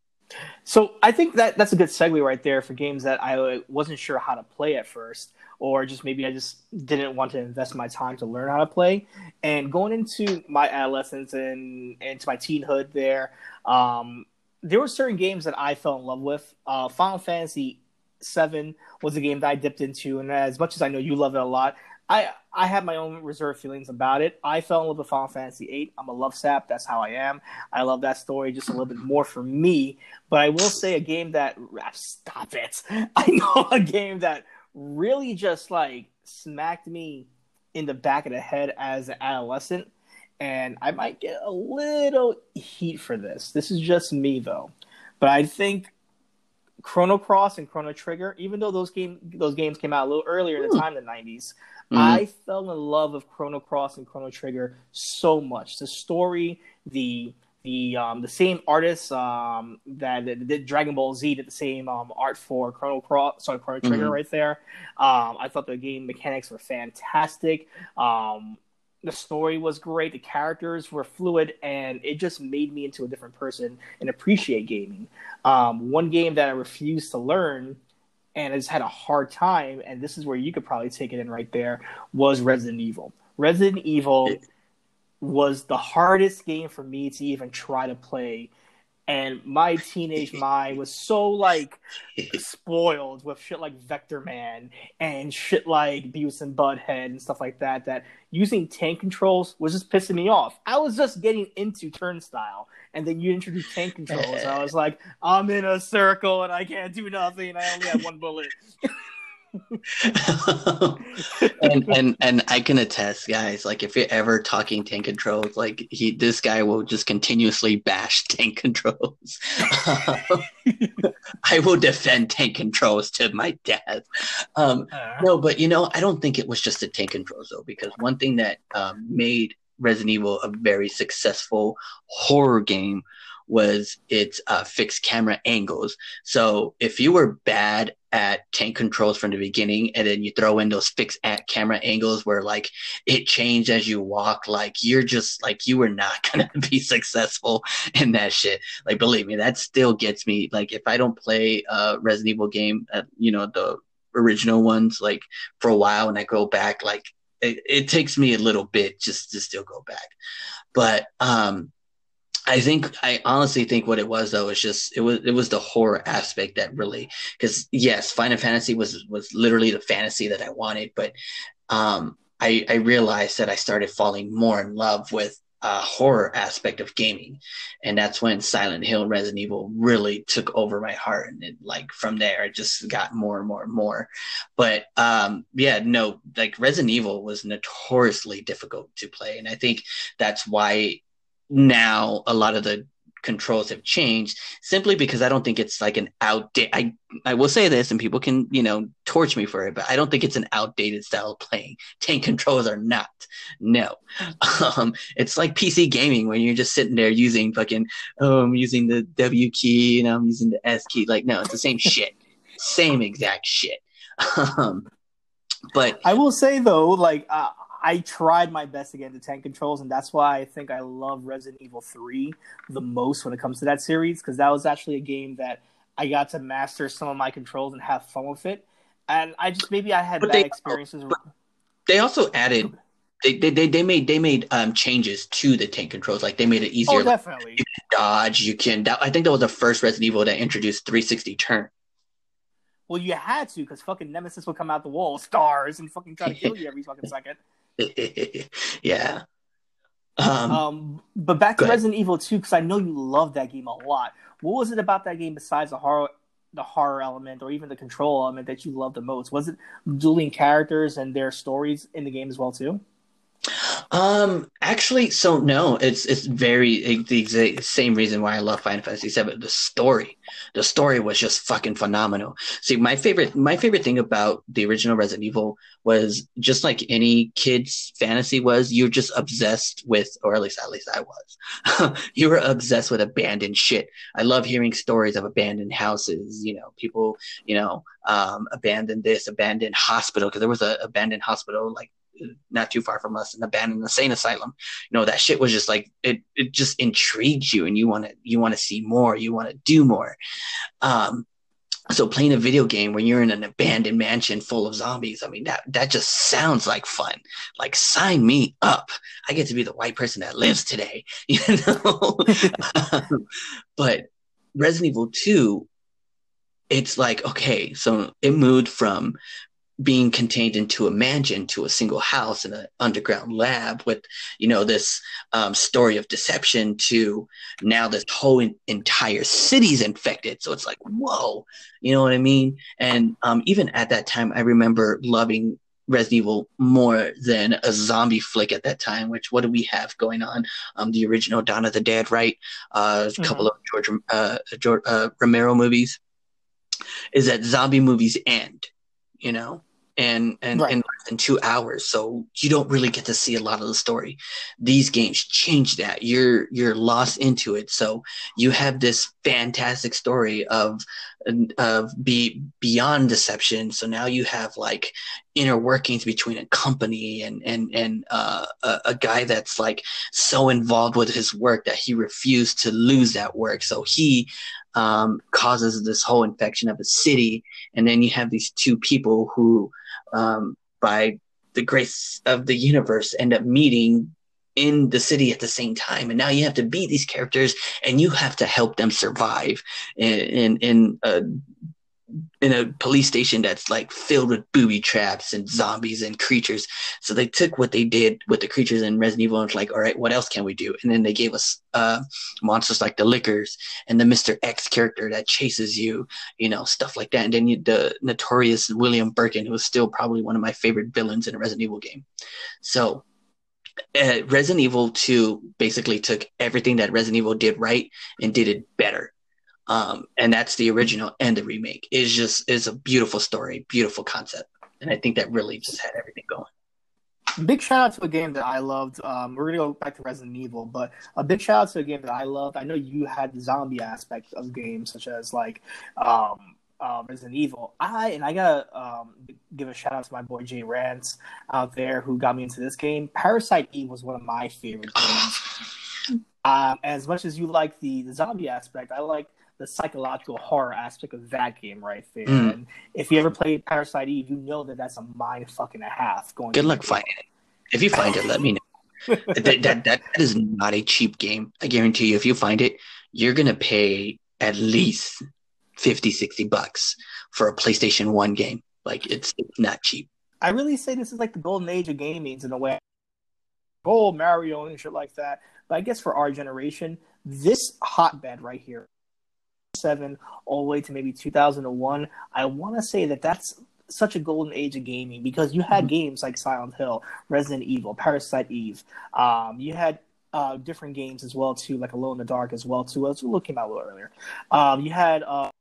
So I think that that's a good segue right there for games that I wasn't sure how to play at first, or just maybe I just didn't want to invest my time to learn how to play. And going into my adolescence and into my teenhood there, um, there were certain games that I fell in love with. Uh, Final Fantasy seven was a game that I dipped into, and as much as I know you love it a lot, I I have my own reserved feelings about it. I fell in love with Final Fantasy eight. I'm a love sap. That's how I am. I love that story just a little bit more for me. But I will say a game that stop it. I know a game that really just like smacked me in the back of the head as an adolescent, and I might get a little heat for this. This is just me though. But I think Chrono Cross and Chrono Trigger, even though those game those games came out a little earlier in the time in the nineties, mm-hmm. I fell in love with Chrono Cross and Chrono Trigger so much. The story, the the um, the same artists um, that did Dragon Ball Z did the same um, art for Chrono Cross, sorry, Chrono Trigger mm-hmm. right there. Um, I thought the game mechanics were fantastic. Um, The story was great. The characters were fluid, and it just made me into a different person and appreciate gaming. Um, one game that I refused to learn and I just had a hard time, and this is where you could probably take it in right there, was Resident Evil. Resident Evil was the hardest game for me to even try to play. And my teenage mind was so, like, spoiled with shit like Vector Man and shit like Beavis and Butthead and stuff like that, that using tank controls was just pissing me off. I was just getting into Turnstile, and then you introduce tank controls, and I was like, I'm in a circle, and I can't do nothing, and I only have one bullet. and and and I can attest, guys, like if you're ever talking tank controls, like he this guy will just continuously bash tank controls. I will defend tank controls to my death. Um, uh, no, but you know, I don't think it was just the tank controls though, because one thing that um, made Resident Evil a very successful horror game was its uh, fixed camera angles. So if you were bad at tank controls from the beginning, and then you throw in those fixed at camera angles where like it changed as you walk, like you're just like, you were not going to be successful in that shit. Like, believe me, that still gets me. Like if I don't play a Resident Evil game, uh, you know, the original ones, like for a while, and I go back, like it, it takes me a little bit just to still go back. But, um, I think I honestly think what it was though is just it was it was the horror aspect that really, because yes, Final Fantasy was was literally the fantasy that I wanted, but um, I I realized that I started falling more in love with a horror aspect of gaming, and that's when Silent Hill, Resident Evil really took over my heart, and it, like from there it just got more and more and more. But um, yeah, no, like Resident Evil was notoriously difficult to play, and I think that's why now a lot of the controls have changed, simply because I don't think it's like an outdated, I, I will say this, and people can, you know, torch me for it, but I don't think it's an outdated style of playing. Tank controls are not. No. Um, it's like P C gaming when you're just sitting there using fucking, oh, I'm using the W key and I'm using the S key. Like, no, it's the same shit. Same exact shit. Um, but I will say though, like, uh, I tried my best to get into tank controls, and that's why I think I love Resident Evil three the most when it comes to that series, because that was actually a game that I got to master some of my controls and have fun with it. And I just, maybe I had but bad they, experiences. But they also added, they they, they, they made they made um, changes to the tank controls. Like they made it easier. Oh, definitely. Like, you can dodge, you can, that, I think that was the first Resident Evil that introduced three sixty turn. Well, you had to, because fucking Nemesis would come out the wall, stars, and fucking try to kill you every fucking second. Yeah. Um, um, but back to Resident Evil two, because I know you love that game a lot. What was it about that game besides the horror, the horror element, or even the control element that you loved the most? Was it dueling characters and their stories in the game as well too? Um, actually, so no, it's it's very the exact same reason why I love Final Fantasy seven. The story, the story was just fucking phenomenal. See, my favorite my favorite thing about the original Resident Evil was just like any kid's fantasy was, you're just obsessed with, or at least at least I was, you were obsessed with abandoned shit. I love hearing stories of abandoned houses. You know, people, you know, um, abandoned this, abandoned hospital, because there was a abandoned hospital like not too far from us, an abandoned insane asylum. You know, that shit was just like, it it just intrigues you, and you want to you want to see more, you want to do more. Um so playing a video game when you're in an abandoned mansion full of zombies, I mean, that that just sounds like fun. Like, sign me up. I get to be the white person that lives today, you know. But Resident Evil two, it's like, okay, so it moved from being contained into a mansion, to a single house in an underground lab with, you know, this um, story of deception, to now this whole in- entire city's infected. So it's like, whoa, you know what I mean? And um, even at that time, I remember loving Resident Evil more than a zombie flick at that time, which what do we have going on? Um, the original Dawn of the Dead, right? Uh, a couple Mhm. of George, uh, George uh, Romero movies. Is that zombie movies end, you know, and and in Right. less than two hours, so you don't really get to see a lot of the story. These games change that. You're you're lost into it, so you have this fantastic story of of be beyond deception. So now you have like inner workings between a company and and and uh, a, a guy that's like so involved with his work that he refused to lose that work. So he um, causes this whole infection of a city. And then you have these two people who, um, by the grace of the universe, end up meeting in the city at the same time. And now you have to be these characters and you have to help them survive in, in, in a in a police station that's like filled with booby traps and zombies and creatures. So they took what they did with the creatures in Resident Evil and was like, all right, what else can we do? And then they gave us uh, monsters like the Lickers and the Mister X character that chases you, you know, stuff like that. And then you, the notorious William Birkin, who is still probably one of my favorite villains in a Resident Evil game. So uh, Resident Evil two basically took everything that Resident Evil did right and did it better. Um, and that's the original and the remake. Is just is a beautiful story, beautiful concept, and I think that really just had everything going. Big shout out to a game that I loved. Um, we're gonna go back to Resident Evil, but a big shout out to a game that I loved. I know you had the zombie aspect of games, such as like um, uh, Resident Evil. I and I gotta um, give a shout out to my boy Jay Rance out there who got me into this game. Parasite Eve was one of my favorite games. um, as much as you like the, the zombie aspect, I like the psychological horror aspect of that game right there. Mm. And if you ever played Parasite Eve, you know that that's a mind fuck and a half. Going Good luck finding it. If you find it, let me know. that, that, that, that is not a cheap game. I guarantee you, if you find it, you're going to pay at least fifty, sixty bucks for a PlayStation one game. Like, it's, it's not cheap. I really say this is like the golden age of gaming in a way. Gold, Mario, and shit like that. But I guess for our generation, this hotbed right here, seven all the way to maybe two thousand one, I want to say that that's such a golden age of gaming because you had mm-hmm. games like Silent Hill, Resident Evil, Parasite Eve. Um, you had uh, different games as well too, like Alone in the Dark as well too. As we came out a little earlier. Um, you had uh,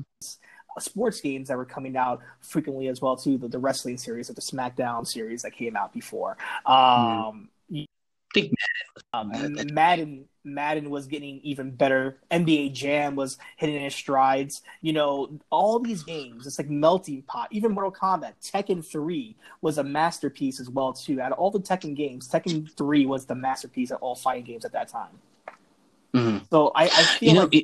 sports games that were coming out frequently as well too. The, the wrestling series, like the SmackDown series that came out before. Um, mm. you, I think Madden was, um, Madden. Madden was getting even better. N B A Jam was hitting its strides. You know, all these games, it's like melting pot. Even Mortal Kombat, Tekken three was a masterpiece as well, too. Out of all the Tekken games, Tekken three was the masterpiece of all fighting games at that time. Mm-hmm. So I, I feel you know, like... It,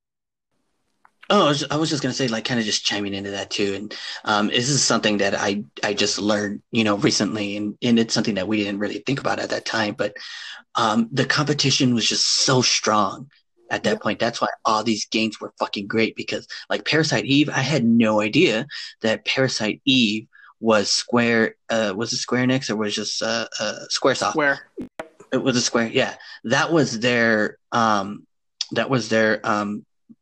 oh, I was, I was just going to say, like, kind of just chiming into that, too. And um, this is something that I, I just learned, you know, recently. And, and it's something that we didn't really think about at that time. But Um, the competition was just so strong at that yeah. point. That's why all these games were fucking great because like Parasite Eve, I had no idea that Parasite Eve was Square, uh, was it Square Enix or was it just uh, uh, Squaresoft? Square. It was a Square. Yeah. That was their, um, that was their, um,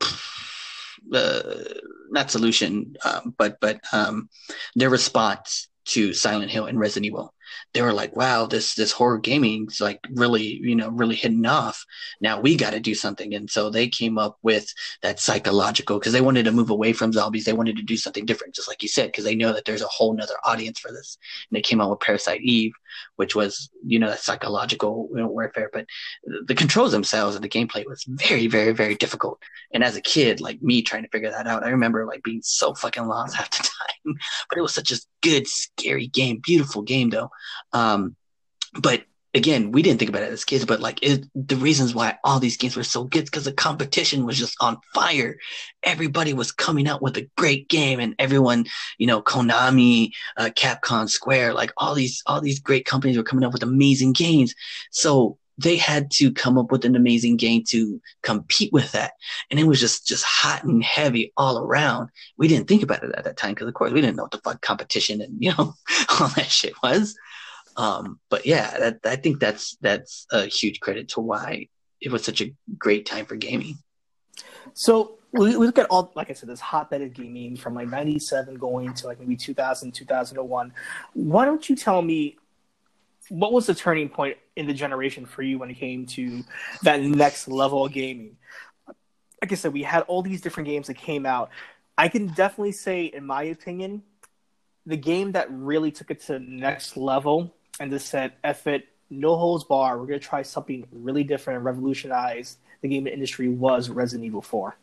uh, not solution, um, but, but um, their response to Silent Hill and Resident Evil. They were like, wow, this this horror gaming's like really, you know, really hitting off. Now we got to do something. And so they came up with that psychological, because they wanted to move away from zombies. They wanted to do something different, just like you said, because they know that there's a whole nother audience for this. And they came out with Parasite Eve, which was, you know, that psychological, you know, warfare. But the controls themselves and the gameplay was very, very, very difficult. And as a kid, like me trying to figure that out, I remember like being so fucking lost half the time. But it was such a good, scary game. Beautiful game, though. Um, but again, we didn't think about it as kids, but like it, the reasons why all these games were so good because the competition was just on fire. Everybody was coming out with a great game, and everyone, you know, Konami, uh, Capcom, Square, like all these all these great companies were coming up with amazing games. So they had to come up with an amazing game to compete with that. And it was just, just hot and heavy all around. We didn't think about it at that time because, of course, we didn't know what the fuck competition and, you know, all that shit was. Um, but yeah, that, I think that's that's a huge credit to why it was such a great time for gaming. So we, we look at all, like I said, this hotbed of gaming from like ninety-seven going to like maybe two thousand, two thousand one. Why don't you tell me what was the turning point in the generation for you when it came to that next level of gaming? Like I said, we had all these different games that came out. I can definitely say, in my opinion, the game that really took it to the next level and just said, F it, no holds bar, we're going to try something really different and revolutionize the gaming industry was Resident Evil four.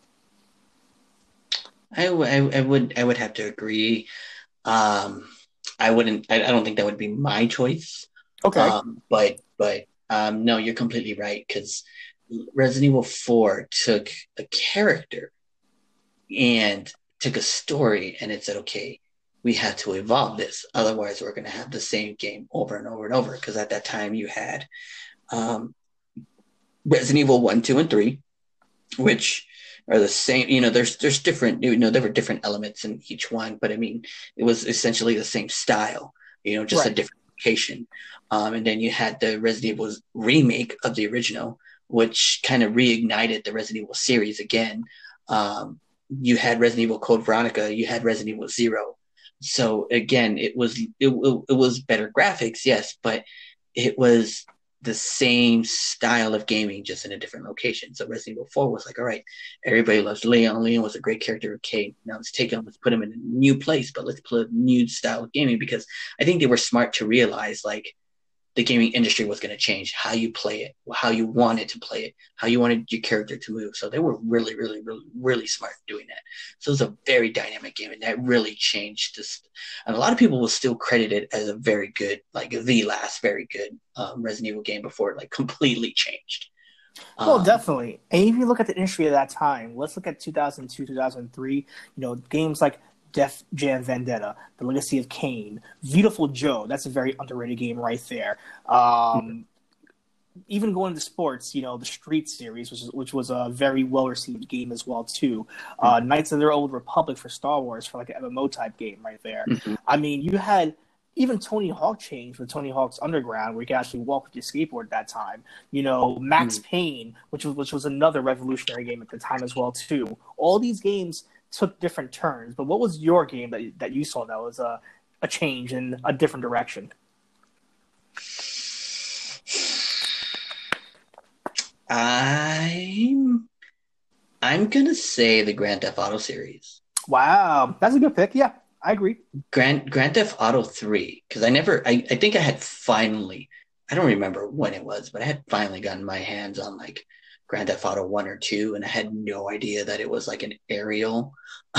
I, w- I, I would I would have to agree. Um, I wouldn't. I, I don't think that would be my choice. Okay. Um, but but um, no, you're completely right because Resident Evil four took a character and took a story, and it said, okay, we have to evolve this. Otherwise, we're going to have the same game over and over and over. Because at that time, you had um, Resident Evil one, two, and three, which are the same. You know, there's there's different. You know, there were different elements in each one, but I mean, it was essentially the same style. You know, just Right. a different location. Um, and then you had the Resident Evil remake of the original, which kind of reignited the Resident Evil series again. Um, you had Resident Evil Code Veronica. You had Resident Evil Zero. So again, it was it, it was better graphics, yes, but it was the same style of gaming, just in a different location. So Resident Evil four was like, all right, everybody loves Leon. Leon was a great character. Okay, now let's take him, let's put him in a new place, but let's put a new style of gaming because I think they were smart to realize like the gaming industry was going to change how you play it, how you wanted to play it, how you wanted your character to move. So they were really, really, really, really smart doing that. So it was a very dynamic game, and that really changed this. And a lot of people will still credit it as a very good, like the last very good um, Resident Evil game before it like completely changed. Well, Um, definitely. And if you look at the industry at that time, let's look at two thousand two, two thousand three, you know, games like Def Jam Vendetta, The Legacy of Kain, Beautiful Joe. That's a very underrated game right there. Um, even going to sports, you know, the Street series, which, is, which was a very well-received game as well, too. Uh, Knights of the Old Republic for Star Wars, for like an M M O type game right there. mm-hmm. I mean, you had even Tony Hawk changed with Tony Hawk's Underground, where you could actually walk with your skateboard at that time. You know, Max Mm. Payne, which was which was another revolutionary game at the time as well, too. All these games took different turns, but what was your game that that you saw that was a, a change in a different direction? I'm I'm gonna say the Grand Theft Auto series. Wow, that's a good pick. Yeah, I agree. Grand Grand Theft Auto three, because I never I, I think I had finally I don't remember when it was, but I had finally gotten my hands on like Grand Theft Auto one or two, and I had no idea that it was like an aerial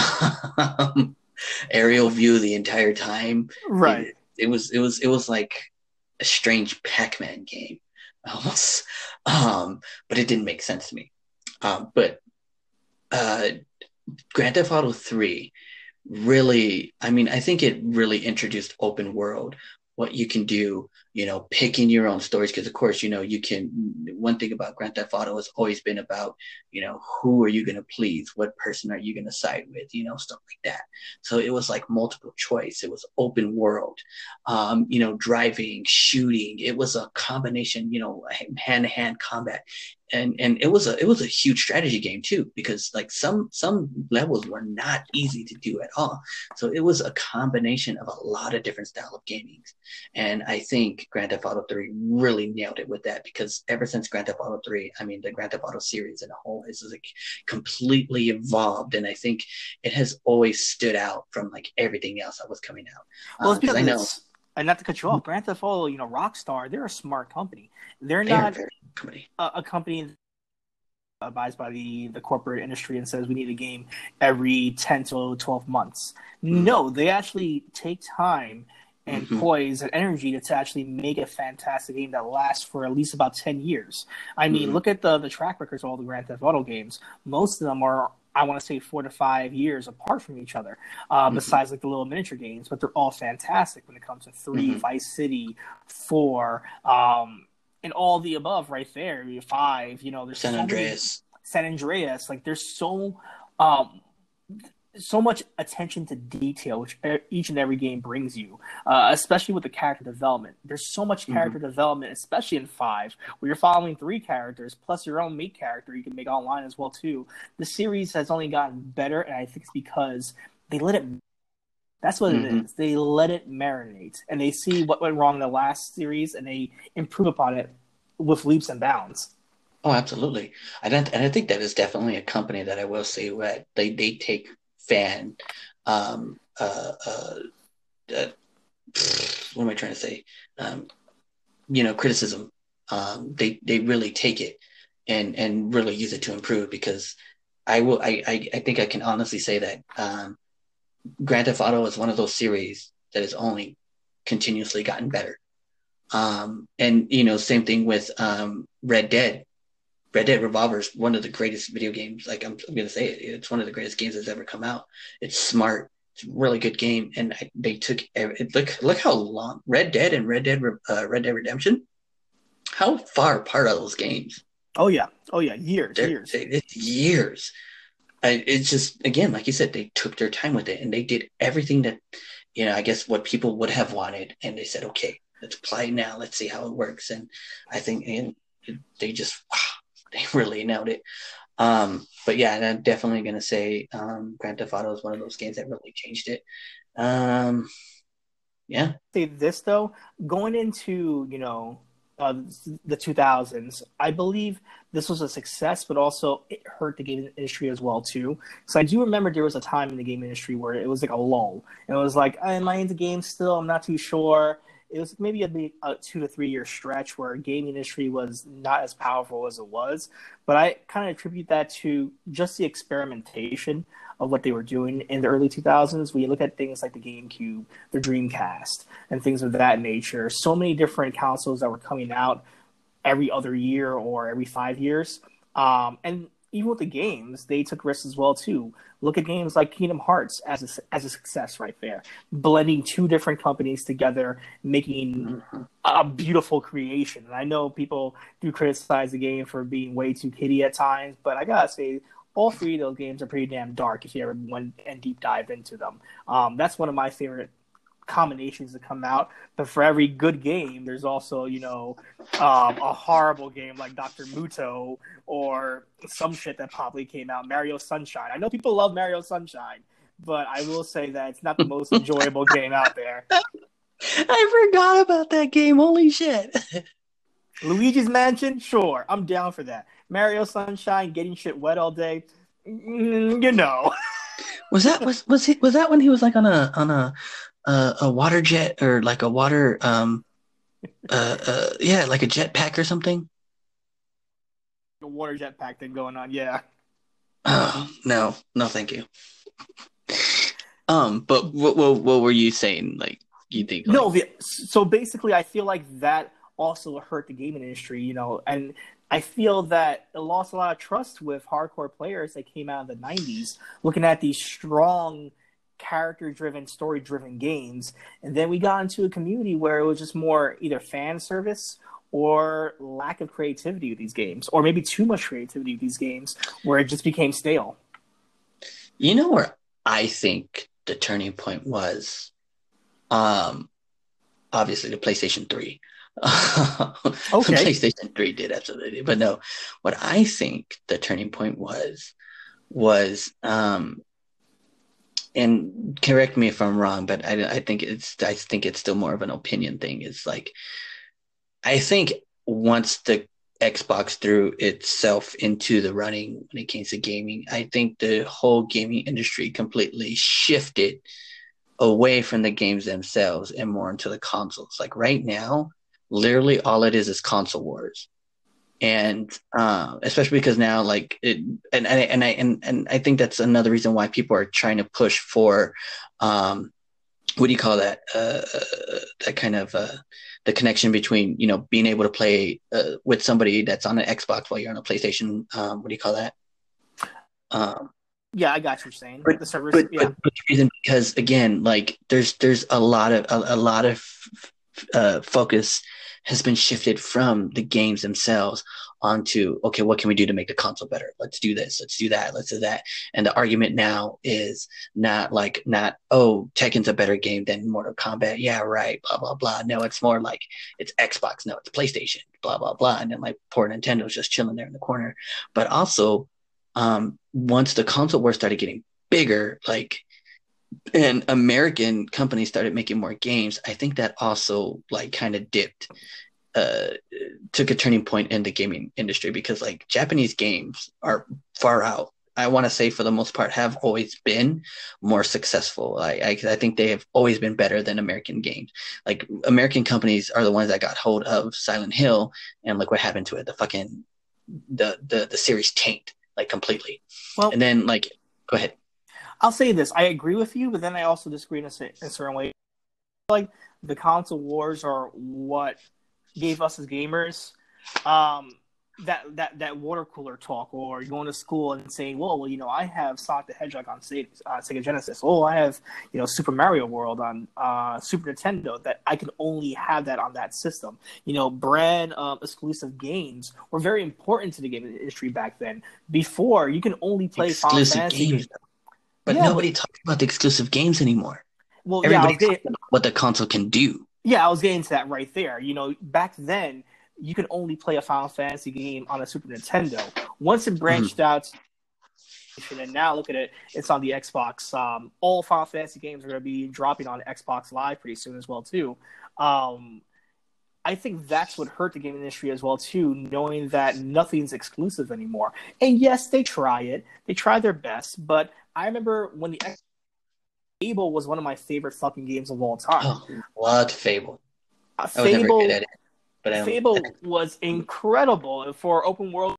um, aerial view the entire time. Right. It, it was it was it was like a strange Pac-Man game almost. Um, but it didn't make sense to me. Um, but uh Grand Theft Auto three really, I mean, I think it really introduced open world, what you can do, you know, picking your own stories. Because, of course, you know, you can, one thing about Grand Theft Auto has always been about, you know, who are you going to please? What person are you going to side with? You know, stuff like that. So it was like multiple choice. It was open world, um, you know, driving, shooting. It was a combination, you know, hand to hand combat. And and it was a it was a huge strategy game too, because like some some levels were not easy to do at all. So it was a combination of a lot of different style of gaming. And I think Grand Theft Auto three really nailed it with that, because ever since Grand Theft Auto three, I mean the Grand Theft Auto series in a whole is like completely evolved, and I think it has always stood out from like everything else that was coming out. Well, it's Um, 'cause because I know it's, and not to cut you off, Grand Theft Auto, you know, Rockstar, they're a smart company. They're they are not very company. a, a company abides by the, the corporate industry and says we need a game every ten to twelve months. Mhm. No, they actually take time and Mhm. poise and energy to, to actually make a fantastic game that lasts for at least about ten years. I mean, Mhm. look at the, the track records of all the Grand Theft Auto games. Most of them are, I want to say, four to five years apart from each other, uh, Mhm. besides like the little miniature games, but they're all fantastic when it comes to three, Mhm. Vice City, four, um, and all the above right there. Five, you know, there's San so Andreas. many San Andreas. Like there's so um so much attention to detail, which each and every game brings you, uh, especially with the character development. There's so much character mm-hmm. development, especially in five, where you're following three characters plus your own main character you can make online as well too. The series has only gotten better, and I think it's because they let it. That's what mm-hmm. it is. They let it marinate, and they see what went wrong in the last series, and they improve upon it with leaps and bounds. Oh, absolutely. I don't, and I think that is definitely a company that I will say that they they take fan um uh, uh uh what am I trying to say um you know criticism um they they really take it and and really use it to improve, because I will I I, I think I can honestly say that um Grand Theft Auto is one of those series that has only continuously gotten better, um and you know same thing with um Red Dead Red Dead Revolver is one of the greatest video games. Like I'm, I'm going to say it, it's one of the greatest games that's ever come out. It's smart. It's a really good game, and I, they took every, look look how long Red Dead and Red Dead uh, Red Dead Redemption. How far apart are those games? Oh yeah, oh yeah, years, They're, years, they, it's years. I, it's just again, like you said, they took their time with it, and they did everything that you know. I guess what people would have wanted, and they said, okay, let's apply it now. Let's see how it works. And I think and they just. Wow, they really nailed it. Um, but yeah, and I'm definitely going to say um, Grand Theft Auto is one of those games that really changed it. Um, yeah. Say this, though, going into, you know, uh, the two thousands, I believe this was a success, but also it hurt the gaming industry as well, too. So I do remember there was a time in the game industry where it was like a lull. And it was like, am I into games still? I'm not too sure. It was maybe a, a two to three year stretch where gaming industry was not as powerful as it was. But I kind of attribute that to just the experimentation of what they were doing in the early two thousands. When you look at things like the GameCube, the Dreamcast, and things of that nature, so many different consoles that were coming out every other year or every five years. Um, and even with the games, they took risks as well too. Look at games like Kingdom Hearts as a, as a success right there. Blending two different companies together, making a beautiful creation. And I know people do criticize the game for being way too kiddie at times, but I gotta say, all three of those games are pretty damn dark if you ever went and deep dive into them. Um, that's one of my favorite combinations to come out, but for every good game there's also, you know, um, a horrible game like Doctor Muto or some shit that probably came out, Mario Sunshine. I know people love Mario Sunshine, but I will say that it's not the most enjoyable game out there. I forgot about that game. Holy shit. Luigi's Mansion, sure, I'm down for that. Mario Sunshine, getting shit wet all day, mm, you know. was that was was he was that when he was like on a on a Uh, a water jet or like a water, um, uh, uh, yeah, like a jetpack or something. A water jetpack thing going on, yeah. Oh no, no, thank you. Um, but what what what were you saying? Like, you think? Like... No, the, so basically, I feel like that also hurt the gaming industry, you know, and I feel that it lost a lot of trust with hardcore players that came out in the nineties, looking at these strong, character-driven, story-driven games, and then we got into a community where it was just more either fan service or lack of creativity with these games, or maybe too much creativity with these games, where it just became stale. You know where I think the turning point was? Um, obviously the PlayStation three. Okay. The PlayStation three did, absolutely. But no, what I think the turning point was, was, um, and correct me if I'm wrong, but I, I think it's I think it's still more of an opinion thing. It's like, I think once the Xbox threw itself into the running when it came to gaming, I think the whole gaming industry completely shifted away from the games themselves and more into the consoles. Like right now, literally all it is is console wars. And uh, especially because now, like, it, and and and I and, and I think that's another reason why people are trying to push for, um, what do you call that? Uh, that kind of uh, the connection between, you know, being able to play uh, with somebody that's on an Xbox while you're on a PlayStation. Um, what do you call that? Um, yeah, I got what you're saying. But, the servers, but, yeah. but, but the reason, because again, like, there's there's a lot of a, a lot of uh, focus has been shifted from the games themselves onto, okay, what can we do to make the console better? Let's do this. Let's do that. Let's do that. And the argument now is not like, not, oh, Tekken's a better game than Mortal Kombat. Yeah, right. Blah, blah, blah. No, it's more like it's Xbox. No, it's PlayStation. Blah, blah, blah. And then like poor Nintendo's just chilling there in the corner. But also, um, once the console war started getting bigger, like, and American companies started making more games, I think that also like kind of dipped, uh, took a turning point in the gaming industry, because like Japanese games are far out. I want to say for the most part have always been more successful. I, I I think they have always been better than American games. Like American companies are the ones that got hold of Silent Hill, and look what happened to it. The fucking the the the series tanked like completely. Well, and then like go ahead. I'll say this: I agree with you, but then I also disagree in a, in a certain way. Like the console wars are what gave us as gamers um, that that that water cooler talk, or going to school and saying, "Well, well you know, I have Sonic the Hedgehog on Sega, uh, Sega Genesis. Oh, I have you know Super Mario World on uh, Super Nintendo. That I can only have that on that system." You know, brand um, exclusive games were very important to the gaming industry back then. Before, you can only play Final Fantasy games. But yeah, nobody but, talks about the exclusive games anymore. Well, Everybody yeah, getting, talks about what the console can do. Yeah, I was getting to that right there. You know, back then, you could only play a Final Fantasy game on a Super Nintendo. Once it branched mm-hmm. out, and now look at it, it's on the Xbox. Um, all Final Fantasy games are going to be dropping on Xbox Live pretty soon as well, too. Um, I think that's what hurt the gaming industry as well, too, knowing that nothing's exclusive anymore. And yes, they try it. They try their best, but I remember when the Xbox Fable was one of my favorite fucking games of all time. Oh, loved Fable. Uh, Fable, I was never good at it, but I Fable was incredible for open world.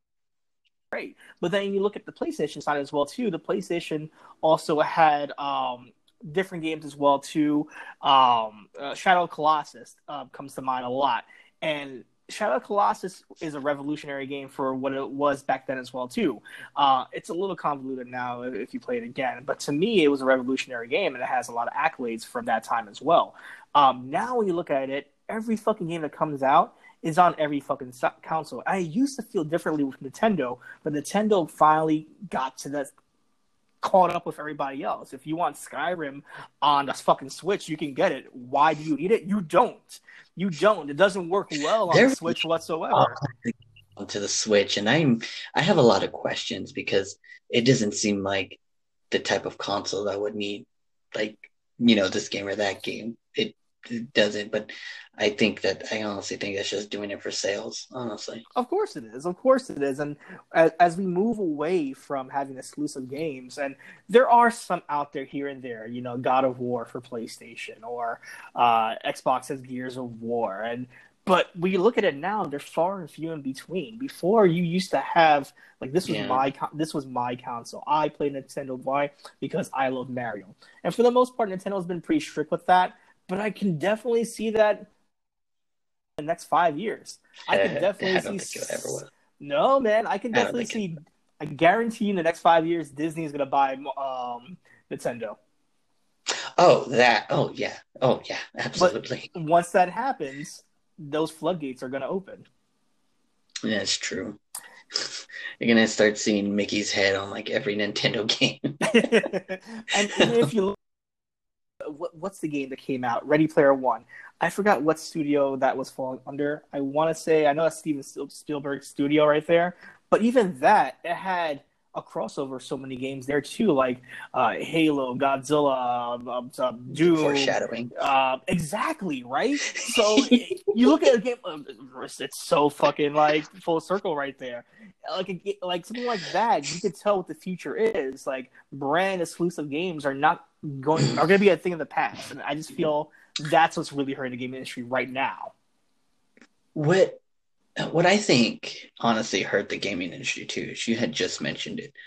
Great, but then you look at the PlayStation side as well too. The PlayStation also had um, different games as well too. Um, uh, Shadow of Colossus uh, comes to mind a lot, and Shadow of Colossus is a revolutionary game for what it was back then as well, too. Uh, it's a little convoluted now if you play it again, but to me, it was a revolutionary game, and it has a lot of accolades from that time as well. Um, now, when you look at it, every fucking game that comes out is on every fucking console. I used to feel differently with Nintendo, but Nintendo finally got to that, caught up with everybody else. If you want Skyrim on the fucking Switch, you can get it. Why do you need it? You don't. You don't. It doesn't work well on They're, the Switch whatsoever. To the Switch, and I'm I have a lot of questions because it doesn't seem like the type of console that would need, like, you know, this game or that game. It, it doesn't, but I think that I honestly think that's just doing it for sales. Honestly, of course it is. Of course it is. And as, as we move away from having exclusive games, and there are some out there here and there, you know, God of War for PlayStation, or uh, Xbox has Gears of War, and but we look at it now, they're far and few in between. Before, you used to have, like, this was yeah. my this was my console. I played Nintendo. Why? Because I love Mario. And for the most part, Nintendo's been pretty strict with that. But I can definitely see that in the next five years. I can definitely I don't see. Think it ever will. No, man, I can definitely I see. It... I guarantee you, in the next five years, Disney is going to buy um, Nintendo. Oh, that. Oh, yeah. Oh, yeah. Absolutely. But once that happens, those floodgates are going to open. Yeah, it's true. You're going to start seeing Mickey's head on like every Nintendo game. And even if you look, what, what's the game that came out? Ready Player One. I forgot what studio that was falling under. I want to say, I know that's Steven Spielberg's studio right there. But even that, it had a crossover so many games there too, like uh, Halo, Godzilla, uh, uh, Doom. Foreshadowing. Uh, exactly, right? So you look at a game, uh, it's so fucking like full circle right there. Like a, like something like that, you could tell what the future is. Like brand exclusive games are not going are going to be a thing of the past, and I just feel that's what's really hurting the game industry right now. What? What I think, honestly, hurt the gaming industry, too, is you had just mentioned it.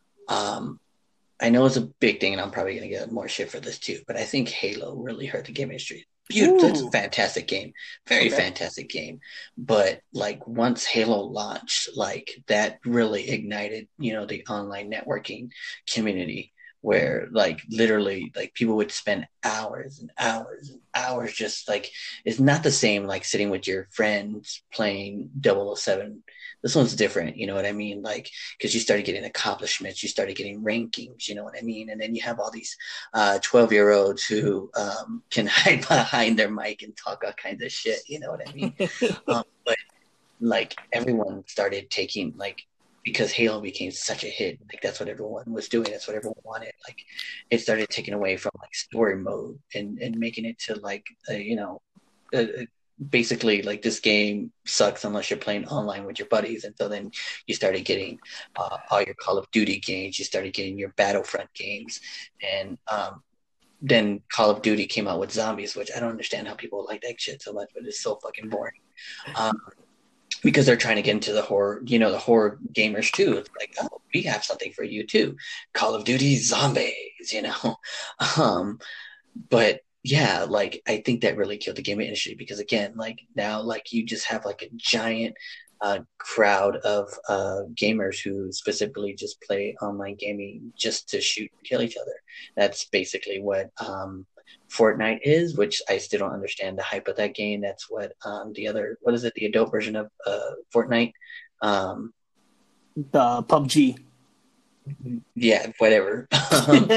Um, I know it's a big thing, and I'm probably going to get more shit for this, too, but I think Halo really hurt the gaming industry. Beautiful. It's a fantastic game. Very okay. fantastic game. But, like, once Halo launched, like, that really ignited, you know, the online networking community. where like literally like people would spend hours and hours and hours just like it's not the same like sitting with your friends playing double oh seven. This one's different, you know what I mean? Like, because you started getting accomplishments, you started getting rankings, you know what I mean? And then you have all these uh, twelve-year-olds who um, can hide behind their mic and talk all kinds of shit, you know what I mean? um, but, like, everyone started taking, like, because Halo became such a hit, like, that's what everyone was doing, that's what everyone wanted. Like, it started taking away from, like, story mode and, and making it to, like, a, you know, a, a basically like this game sucks unless you're playing online with your buddies. And so then you started getting uh, all your Call of Duty games, you started getting your Battlefront games, and um, then Call of Duty came out with zombies, which I don't understand how people like that shit so much, but it's so fucking boring. Um, because they're trying to get into the horror, you know, the horror gamers too. It's like, oh, we have something for you too. Call of Duty zombies, you know. Um, but yeah, like I think that really killed the gaming industry because again, like now, like you just have like a giant uh, crowd of uh, gamers who specifically just play online gaming just to shoot and kill each other. That's basically what um, Fortnite is, which I still don't understand the hype of that game. That's what um, the other, what is it, the adult version of uh, Fortnite? Um, the P U B G. Yeah, whatever. um,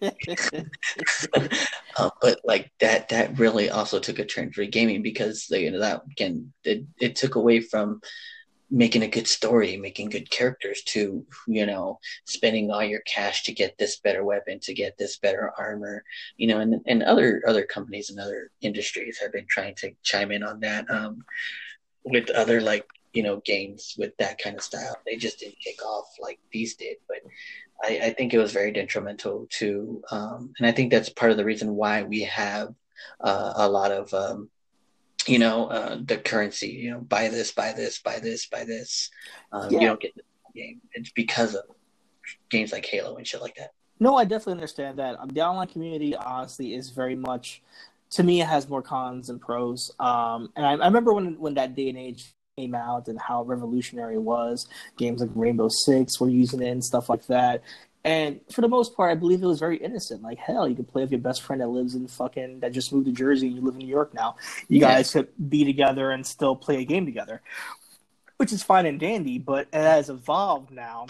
uh, but like that, that really also took a trend for gaming because you know that again, it, it took away from making a good story, making good characters to you know spending all your cash to get this better weapon, to get this better armor, you know, and and other other companies and other industries have been trying to chime in on that um, with other like. You know, games with that kind of style. They just didn't take off like these did. But I, I think it was very detrimental to, um, and I think that's part of the reason why we have uh, a lot of, um, you know, uh, the currency, you know, buy this, buy this, buy this, buy this. Um, Yeah. You don't get the game. It's because of games like Halo and shit like that. No, I definitely understand that. Um, the online community, honestly, is very much, to me, it has more cons than pros. Um, and I, I remember when when that day and age came out and how revolutionary it was. Games like Rainbow Six were using it and stuff like that. And for the most part, I believe it was very innocent. Like, hell, you could play with your best friend that lives in fucking, that just moved to Jersey and you live in New York now. You Yeah. guys could be together and still play a game together, which is fine and dandy, but it has evolved now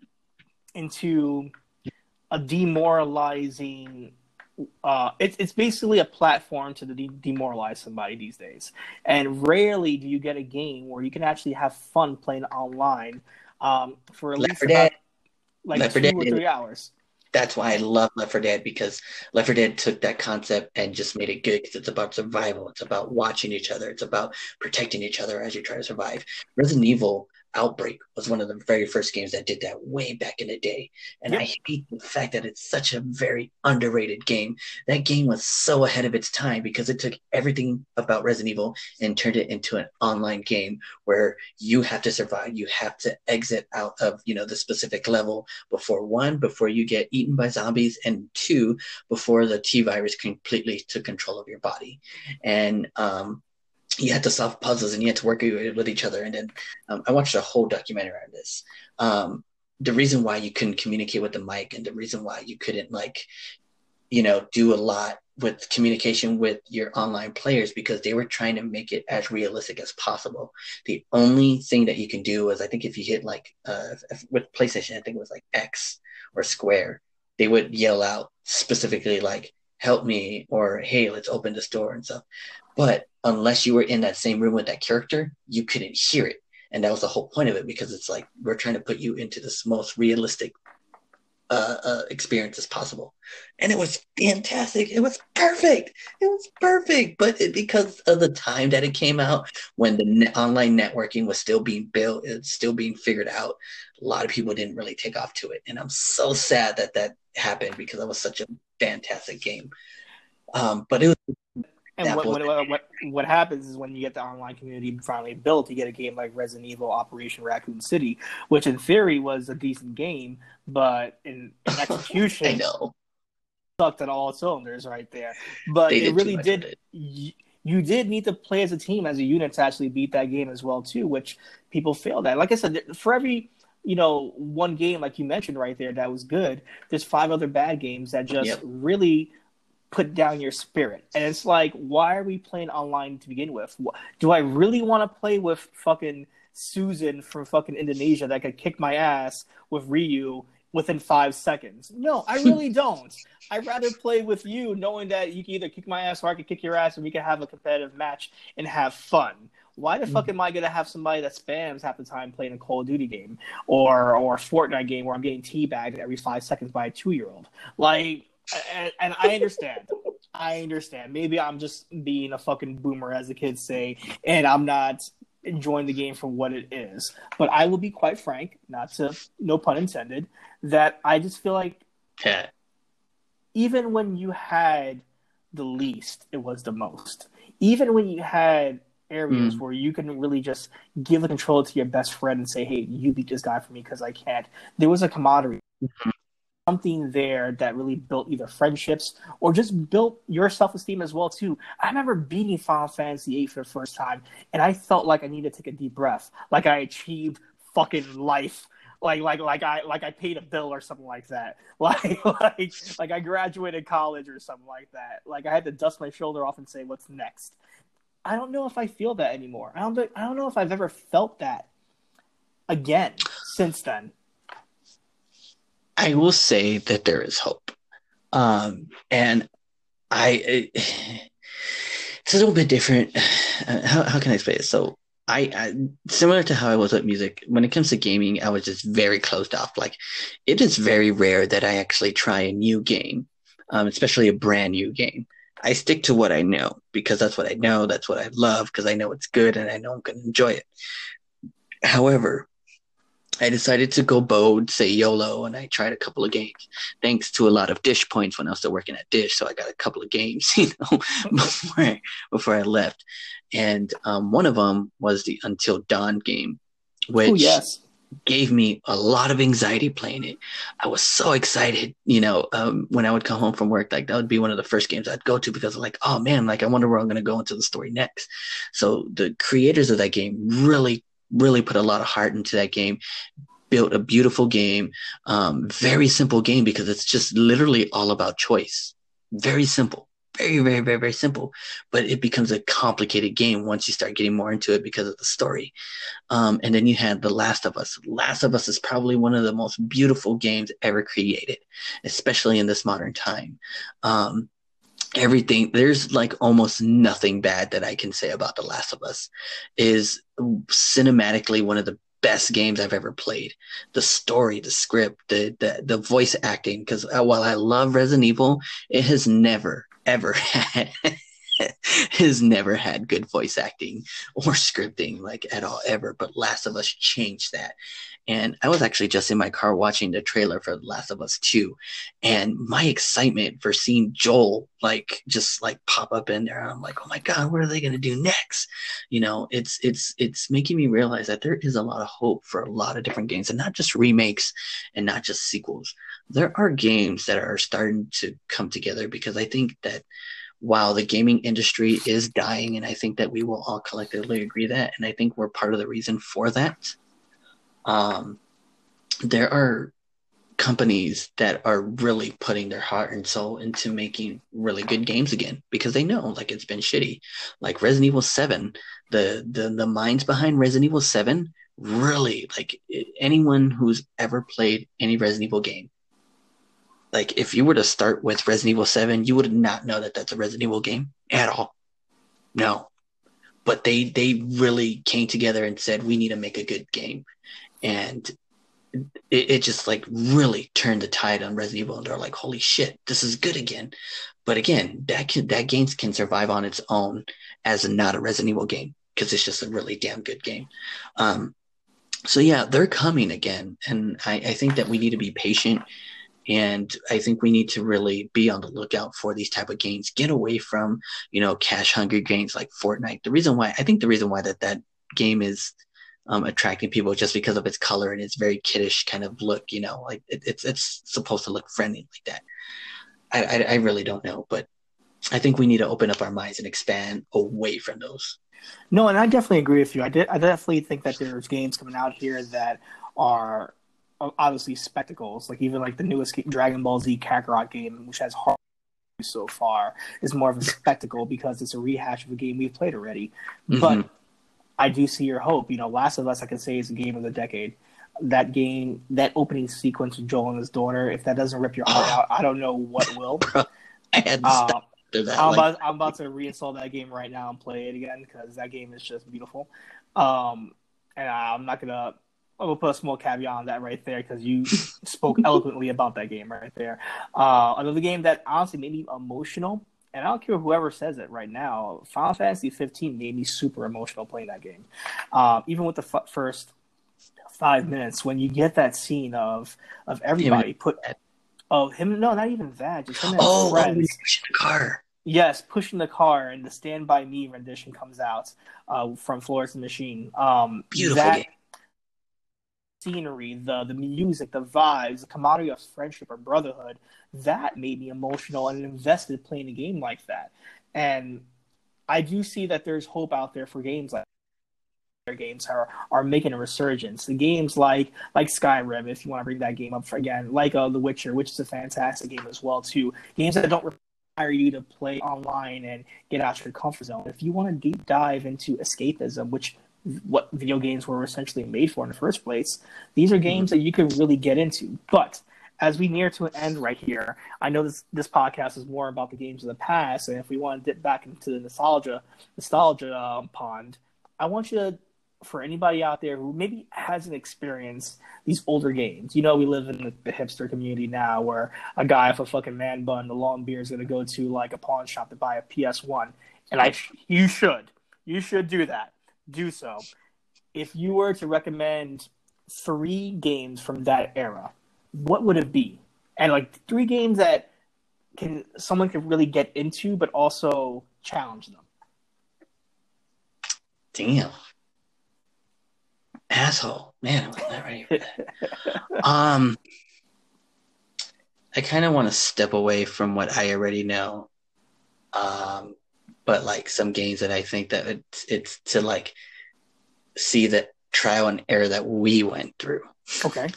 into a demoralizing Uh, it's it's basically a platform to de- demoralize somebody these days, and rarely do you get a game where you can actually have fun playing online um, for at Left least four about Dead. like Left four two Dead or did three it. hours. That's why I love Left four Dead because Left four Dead took that concept and just made it good because it's about survival. It's about watching each other. It's about protecting each other as you try to survive. Resident Evil Outbreak was one of the very first games that did that way back in the day. And Yep. I hate the fact that it's such a very underrated game. That game was so ahead of its time because it took everything about Resident Evil and turned it into an online game where you have to survive. You have to exit out of, you know, the specific level before one, before you get eaten by zombies, and two, before the T virus completely took control of your body. And um, you had to solve puzzles and you had to work with each other. And then um, I watched a whole documentary on this. Um, the reason why you couldn't communicate with the mic and the reason why you couldn't like, you know, do a lot with communication with your online players because they were trying to make it as realistic as possible. The only thing that you can do is I think if you hit like uh, with PlayStation, I think it was like X or Square, they would yell out specifically like, help me, or hey, let's open this door and stuff. But unless you were in that same room with that character, you couldn't hear it. And that was the whole point of it because it's like we're trying to put you into this most realistic uh, uh, experience as possible. And it was fantastic. It was perfect. It was perfect. But it, because of the time that it came out, when the ne- online networking was still being built, it's still being figured out, a lot of people didn't really take off to it. And I'm so sad that that happened because that was such a fantastic game. Um, but it was And what, what what what happens is when you get the online community finally built, you get a game like Resident Evil Operation Raccoon City, which in theory was a decent game, but in, in execution, I know. sucked on all cylinders right there. But They it did really too much did. with it. You, you did need to play as a team, as a unit, to actually beat that game as well too, which people failed at. Like I said, for every you know, one game like you mentioned right there that was good. There's five other bad games that just Yep. really put down your spirit. And it's like, why are we playing online to begin with? Do I really want to play with fucking Susan from fucking Indonesia that could kick my ass with Ryu within five seconds? No, I really don't. I'd rather play with you knowing that you can either kick my ass or I can kick your ass and we can have a competitive match and have fun. Why the fuck am I gonna have somebody that spams half the time playing a Call of Duty game or or a Fortnite game where I'm getting teabagged every five seconds by a two year old? Like, and, and I understand. I understand. Maybe I'm just being a fucking boomer, as the kids say, and I'm not enjoying the game for what it is. But I will be quite frank, not to, no pun intended, that I just feel like Yeah. even when you had the least, it was the most. Even when you had areas mm. where you can really just give the control to your best friend and say, hey, you beat this guy for me because I can't. There was a camaraderie. Mm-hmm. Something there that really built either friendships or just built your self-esteem as well too. I remember beating Final Fantasy eight for the first time, and I felt like I needed to take a deep breath, like I achieved fucking life, like like like I like I paid a bill or something like that, like like like I graduated college or something like that. Like I had to dust my shoulder off and say, "What's next?" I don't know if I feel that anymore. I don't. I don't know if I've ever felt that again since then. I will say that there is hope. Um, and I, it, it's a little bit different. Uh, how, how can I explain it? So I, I, similar to how I was with music, when it comes to gaming, I was just very closed off. Like, it is very rare that I actually try a new game, um, especially a brand new game. I stick to what I know because that's what I know. That's what I love because I know it's good and I know I'm going to enjoy it. However, I decided to go bold, say YOLO, and I tried a couple of games. Thanks to a lot of Dish points when I was still working at Dish, so I got a couple of games, you know, before I, before I left. And um, one of them was the Until Dawn game, which Ooh, yes. gave me a lot of anxiety playing it. I was so excited, you know, um, when I would come home from work, like that would be one of the first games I'd go to because I'm like, oh man, like I wonder where I'm going to go into the story next. So the creators of that game really really put a lot of heart into that game, built a beautiful game, um, very simple game because it's just literally all about choice. Very simple, very, very, very, very simple, but it becomes a complicated game once you start getting more into it because of the story. Um, and then you had The Last of Us. Last of Us is probably one of the most beautiful games ever created, especially in this modern time. Um, Everything, there's like almost nothing bad that I can say about The Last of Us. Is cinematically one of the best games I've ever played. The story, the script, the the, the voice acting, because while I love Resident Evil, it has never, ever had has never had good voice acting or scripting like at all ever, but Last of Us changed that. And I was actually just in my car watching the trailer for The Last of Us two, and my excitement for seeing Joel like just like pop up in there, I'm like, oh my god, what are they gonna do next? You know, it's it's it's making me realize that there is a lot of hope for a lot of different games, and not just remakes and not just sequels. There are games that are starting to come together because I think that while the gaming industry is dying, and I think that we will all collectively agree that, and I think we're part of the reason for that. Um, there are companies that are really putting their heart and soul into making really good games again because they know like it's been shitty. Like Resident Evil seven, the the the minds behind Resident Evil seven really like anyone who's ever played any Resident Evil game. Like if you were to start with Resident Evil seven, you would not know that that's a Resident Evil game at all. No, but they they really came together and said we need to make a good game. And it, it just like really turned the tide on Resident Evil, and they're like, "Holy shit, this is good again!" But again, that can, that game can survive on its own as not a Resident Evil game because it's just a really damn good game. Um, so yeah, they're coming again, and I, I think that we need to be patient, and I think we need to really be on the lookout for these type of games. Get away from you know cash hungry games like Fortnite. The reason why I think the reason why that that game is Um, attracting people just because of its color and its very kiddish kind of look, you know, like it, it's it's supposed to look friendly like that. I, I I really don't know, but I think we need to open up our minds and expand away from those. No, and I definitely agree with you. I did. I definitely think that there's games coming out here that are obviously spectacles. Like even like the newest Dragon Ball Z Kakarot game, which has hard so far, is more of a spectacle because it's a rehash of a game we've played already. Mm-hmm. But I do see your hope. You know, Last of Us, I can say, is a game of the decade. That game, that opening sequence with Joel and his daughter, if that doesn't rip your heart out, I don't know what will. Bro, I had to uh, stop after that. I'm, like... about, I'm about to reinstall that game right now and play it again because that game is just beautiful. Um, and I'm not gonna. I'm gonna put a small caveat on that right there because you spoke eloquently about that game right there. Uh, another game that honestly made me emotional, and I don't care whoever says it right now. Final Fantasy fifteen made me super emotional playing that game. Um, even with the f- first five minutes, when you get that scene of of everybody put of him, no, not even that, just him and oh, his friends. Oh, pushing the car. Yes, pushing the car, and the Stand By Me rendition comes out uh, from Florence and the Machine. Um, Beautiful that game. Scenery, the the music, the vibes, the camaraderie of friendship or brotherhood, that made me emotional and invested playing a game like that. And I do see that there's hope out there for games like their games are are making a resurgence. The games like like Skyrim, if you want to bring that game up for, again, like uh, The Witcher, which is a fantastic game as well too. Games that don't require you to play online and get out your comfort zone. If you want to deep dive into escapism, which what video games were essentially made for in the first place, these are games mm-hmm. that you can really get into. But as we near to an end right here, I know this this podcast is more about the games of the past, and if we want to dip back into the nostalgia nostalgia um, pond, I want you to, for anybody out there who maybe hasn't experienced these older games. You know, we live in the, the hipster community now where a guy with a fucking man bun, the long beard, is going to go to like a pawn shop to buy a P S one. And I, you should. You should do that. Do so. If you were to recommend three games from that era, what would it be? And like three games that can someone can really get into, but also challenge them. Damn. Asshole. Man, I was not ready for that. um, I kind of want to step away from what I already know. Um, but like some games that I think that it's, it's to like see the trial and error that we went through. Okay.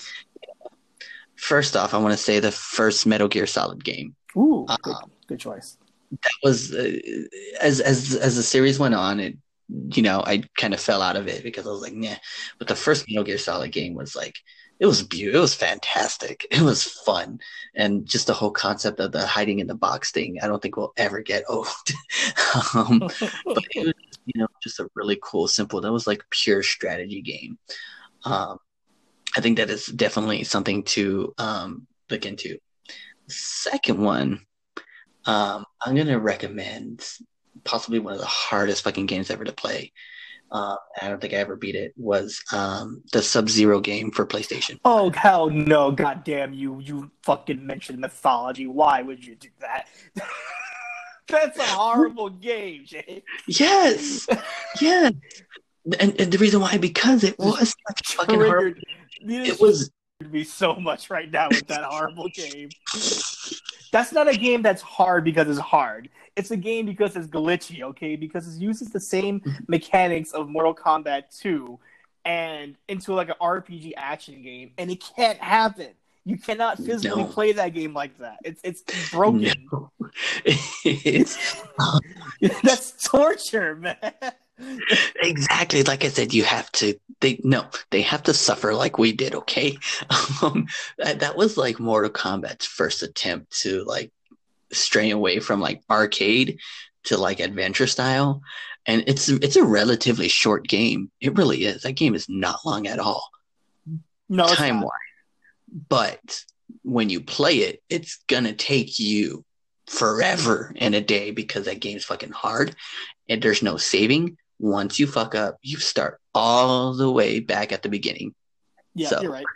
First off, I want to say the first Metal Gear Solid game. Ooh, good, um, good choice. That was uh, as as as the series went on, it you know I kind of fell out of it because I was like, nah. But the first Metal Gear Solid game was like, it was beautiful. It was fantastic. It was fun, and just the whole concept of the hiding in the box thing, I don't think will ever get old. um, but it was, you know, just a really cool, simple. That was like pure strategy game. Um, I think that is definitely something to um, look into. Second one, um, I'm going to recommend possibly one of the hardest fucking games ever to play. Uh, I don't think I ever beat it, was um, the Sub-Zero game for PlayStation. Oh, hell no. God damn you. You fucking mentioned mythology. Why would you do that? That's a horrible game, Jay. Yes. Yes. And, and the reason why, because it was such a fucking horrible. It was me so much right now with that horrible game. That's not a game that's hard because it's hard. It's a game because it's glitchy, okay? Because it uses the same mechanics of Mortal Kombat two and into like an R P G action game, and it can't happen. You cannot physically no. play that game like that. It's it's broken. No. It's that's torture, man. Exactly. Like I said, you have to. They no, they have to suffer like we did. Okay, um, that, that was like Mortal Kombat's first attempt to like stray away from like arcade to like adventure style, and it's it's a relatively short game. It really is. That game is not long at all. No, time wise, but when you play it, it's gonna take you forever in a day because that game's fucking hard, and there's no saving. Once you fuck up, you start all the way back at the beginning. Yeah, so, you're right.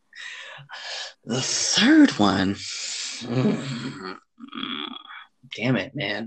The third one, damn it, man.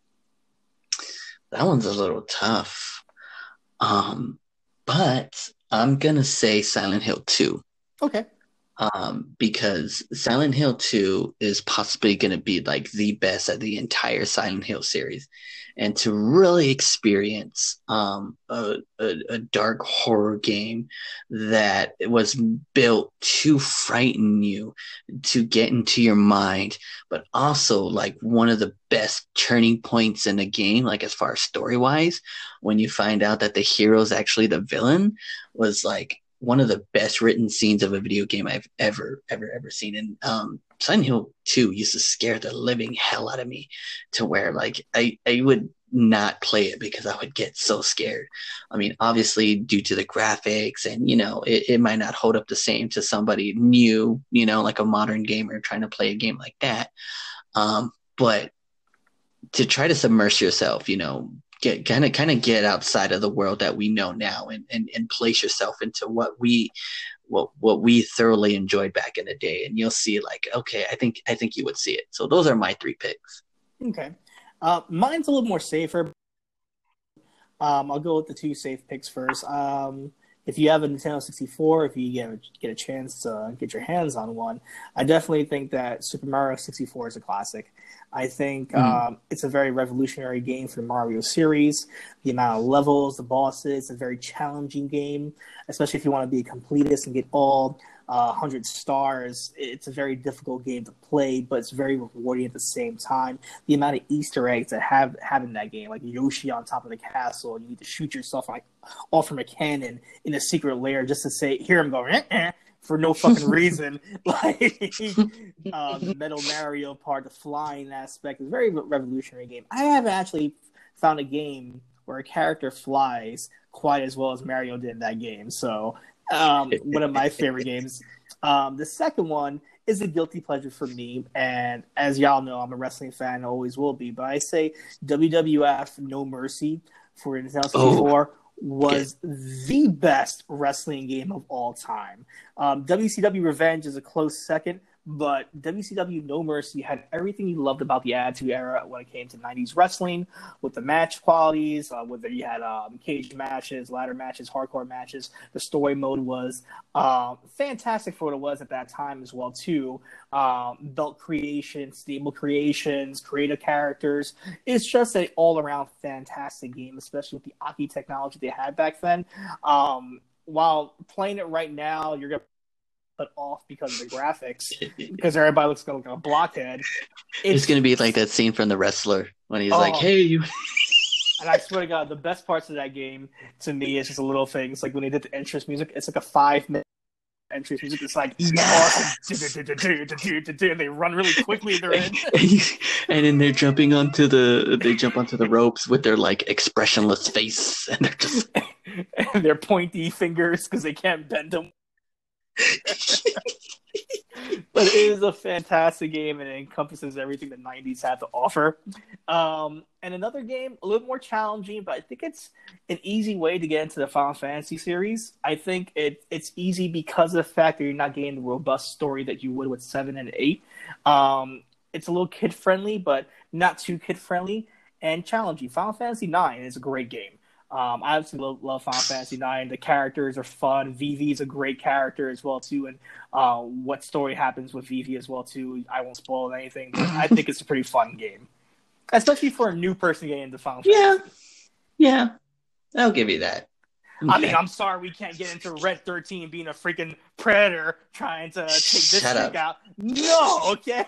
That one's a little tough. Um, but I'm going to say Silent Hill two. Okay. um, because Silent Hill two is possibly going to be like the best of the entire Silent Hill series. And to really experience um, a, a, a dark horror game that was built to frighten you, to get into your mind, but also like one of the best turning points in the game, like as far as story wise, when you find out that the hero is actually the villain, was like one of the best written scenes of a video game I've ever, ever, ever seen. And um, Silent Hill two used to scare the living hell out of me to where like I, I would not play it because I would get so scared. I mean, obviously due to the graphics and, you know, it, it might not hold up the same to somebody new, you know, like a modern gamer trying to play a game like that. Um, but to try to submerge yourself, you know, get kind of kind of get outside of the world that we know now and, and, and place yourself into what we what what we thoroughly enjoyed back in the day, and you'll see like, okay, I think I think you would see it. So those are my three picks. Okay. Uh, mine's a little more safer. Um, I'll go with the two safe picks first. Um, if you have a Nintendo sixty-four, if you get, get a chance to get your hands on one, I definitely think that Super Mario sixty-four is a classic. I think mm. um, it's a very revolutionary game for the Mario series. The amount of levels, the bosses, a very challenging game, especially if you want to be a completist and get all uh, one hundred stars. It's a very difficult game to play, but it's very rewarding at the same time. The amount of Easter eggs that have, have in that game, like Yoshi on top of the castle, and you need to shoot yourself like off from a cannon in a secret lair just to say, here I'm going, eh, eh, for no fucking reason. Like uh, the Metal Mario part, the flying aspect is a very revolutionary game. I haven't actually found a game where a character flies quite as well as Mario did in that game. So um, one of my favorite games. Um, the second one is a guilty pleasure for me. And as y'all know, I'm a wrestling fan, always will be. But I say W W F No Mercy for Nintendo sixty-four. Oh. was the best wrestling game of all time. Um, W C W Revenge is a close second, but W C W No Mercy had everything you loved about the Attitude Era when it came to nineties wrestling, with the match qualities, uh, whether you had um, cage matches, ladder matches, hardcore matches. The story mode was uh, fantastic for what it was at that time as well, too. Um, belt creation, stable creations, creative characters. It's just an all-around fantastic game, especially with the Aki technology they had back then. Um, while playing it right now, you're going to put off because of the graphics, because everybody looks like a blockhead. It's, it's going to be like that scene from The Wrestler when he's oh, like, hey, you... And I swear to God, the best parts of that game, to me, is just a little things. Like when they did the entrance music, it's like a five-minute entrance music. It's like, awesome. And they run really quickly. They're in. And then they're jumping onto the, they jump onto the ropes with their like expressionless face. And they're just... and their pointy fingers because they can't bend them. But it is a fantastic game, and it encompasses everything the nineties had to offer. Um, and another game, a little more challenging, but I think it's an easy way to get into the Final Fantasy series. I think it it's easy because of the fact that you're not getting the robust story that you would with seven and eight. Um, it's a little kid-friendly, but not too kid-friendly, and challenging. Final Fantasy nine is a great game. Um, I absolutely love, love Final Fantasy nine. The characters are fun. Vivi is a great character as well, too. And uh, what story happens with Vivi as well, too. I won't spoil anything, but I think it's a pretty fun game. Especially for a new person getting into Final yeah. Fantasy. Yeah. I'll give you that. Okay. I mean, I'm sorry we can't get into Red thirteen being a freaking predator trying to take this Shut thing out. No, okay?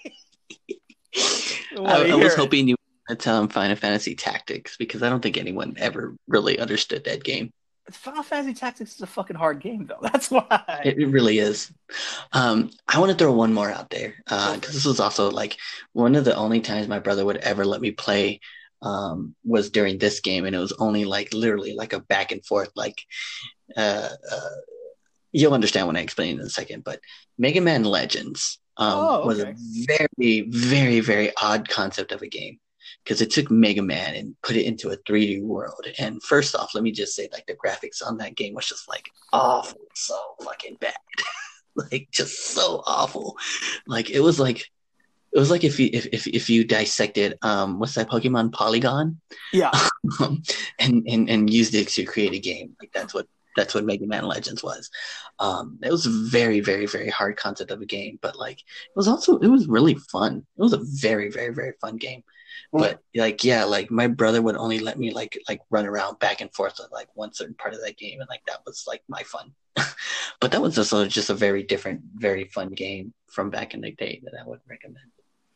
I, I was hoping you would tell him Final Fantasy Tactics, because I don't think anyone ever really understood that game. Final Fantasy Tactics is a fucking hard game, though. That's why. It, it really is. Um, I want to throw one more out there, because uh, this was also like one of the only times my brother would ever let me play um, was during this game, and it was only like literally like a back and forth. Like, uh, uh, you'll understand when I explain it in a second. But Mega Man Legends um, oh, okay. was a very, very, very odd concept of a game. Because it took Mega Man and put it into a three D world. And first off, let me just say, like, the graphics on that game was just, like, awful. So fucking bad. Like, just so awful. Like, it was like, it was like if you, if, if, if you dissected, um, what's that Pokemon, Polygon? Yeah. um, and, and, and used it to create a game. Like, that's what, That's what Mega Man Legends was. Um, it was a very, very, very hard concept of a game, but like it was also it was really fun. It was a very, very, very fun game. But like yeah, like my brother would only let me like like run around back and forth on like one certain part of that game, and like that was like my fun. But that was also just a very different, very fun game from back in the day that I would recommend.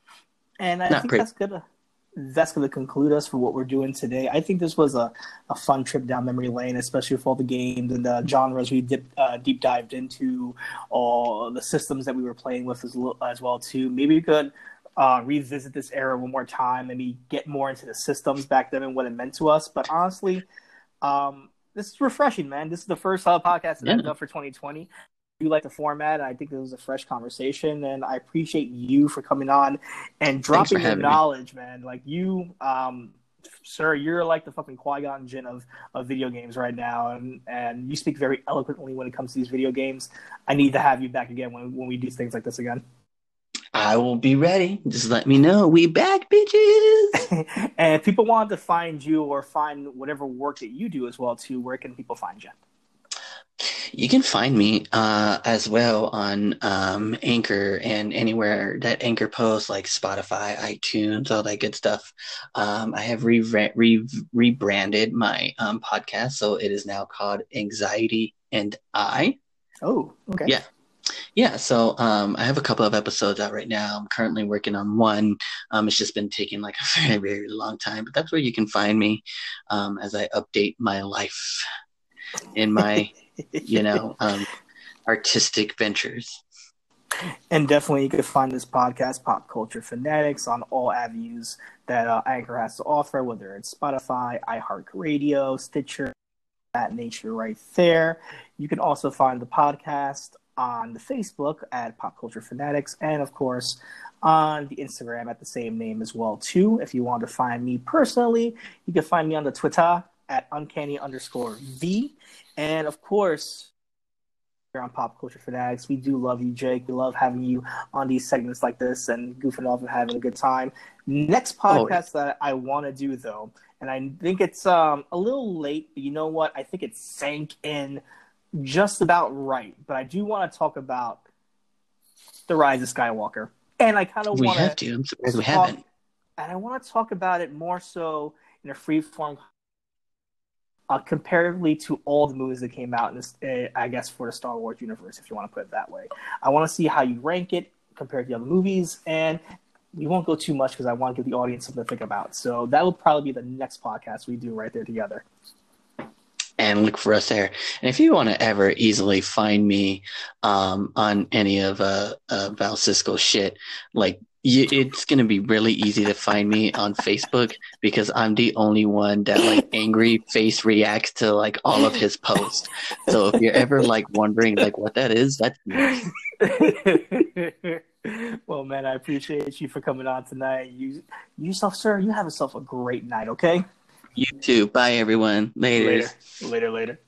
And I Not think pretty. that's gonna that's gonna conclude us for what we're doing today. I think this was a, a fun trip down memory lane, especially with all the games and the genres we dip, uh, deep dived into, all the systems that we were playing with as, as well too. Maybe we could uh, revisit this era one more time, maybe get more into the systems back then and what it meant to us. But honestly, um, this is refreshing, man. This is the first uh, podcast that Yeah. I've done for twenty twenty. I do like the format, and I think it was a fresh conversation, and I appreciate you for coming on and dropping your having me. knowledge, man. Like you, um, sir, you're like the fucking Qui-Gon Jinn of, of video games right now, and, and you speak very eloquently when it comes to these video games. I need to have you back again when, when we do things like this again. I will be ready. Just let me know. We back, bitches. And if people want to find you or find whatever work that you do as well, too, where can people find you? You can find me uh, as well on um, Anchor and anywhere that Anchor posts, like Spotify, iTunes, all that good stuff. Um, I have re- re- rebranded my um, podcast, so it is now called Anxiety and I. Oh, okay. Yeah. Yeah, so um, I have a couple of episodes out right now. I'm currently working on one. Um, it's just been taking like a very, very long time, but that's where you can find me um, as I update my life in my, you know, um, artistic ventures. And definitely you can find this podcast, Pop Culture Fanatics, on all avenues that uh, Anchor has to offer, whether it's Spotify, iHeartRadio, Stitcher, that nature right there. You can also find the podcast on the Facebook at Pop Culture Fanatics, and of course on the Instagram at the same name as well too. If you want to find me personally, you can find me on the Twitter at uncanny underscore V. And of course, here on Pop Culture Fanatics, we do love you, Jake. We love having you on these segments like this and goofing off and having a good time. Next podcast oh, that I want to do, though, and I think it's um, a little late, but you know what? I think it sank in just about right. But I do want to talk about The Rise of Skywalker. And I kind of want to. We have to. I'm surprised we talk, haven't. And I want to talk about it more so in a free-form Uh, comparatively to all the movies that came out in this, uh, I guess, for the Star Wars universe, if you want to put it that way. I want to see how you rank it compared to the other movies, and we won't go too much because I want to give the audience something to think about. So that will probably be the next podcast we do right there together. And look for us there. And if you want to ever easily find me um, on any of uh, uh, Val Sisco's shit, like, You, it's going to be really easy to find me on Facebook because I'm the only one that like angry face reacts to like all of his posts. So if you're ever like wondering like what that is, that's me. Well, man, I appreciate you for coming on tonight. You, yourself, sir, you have yourself a great night, okay? You too. Bye, everyone. Later. Later, later. later.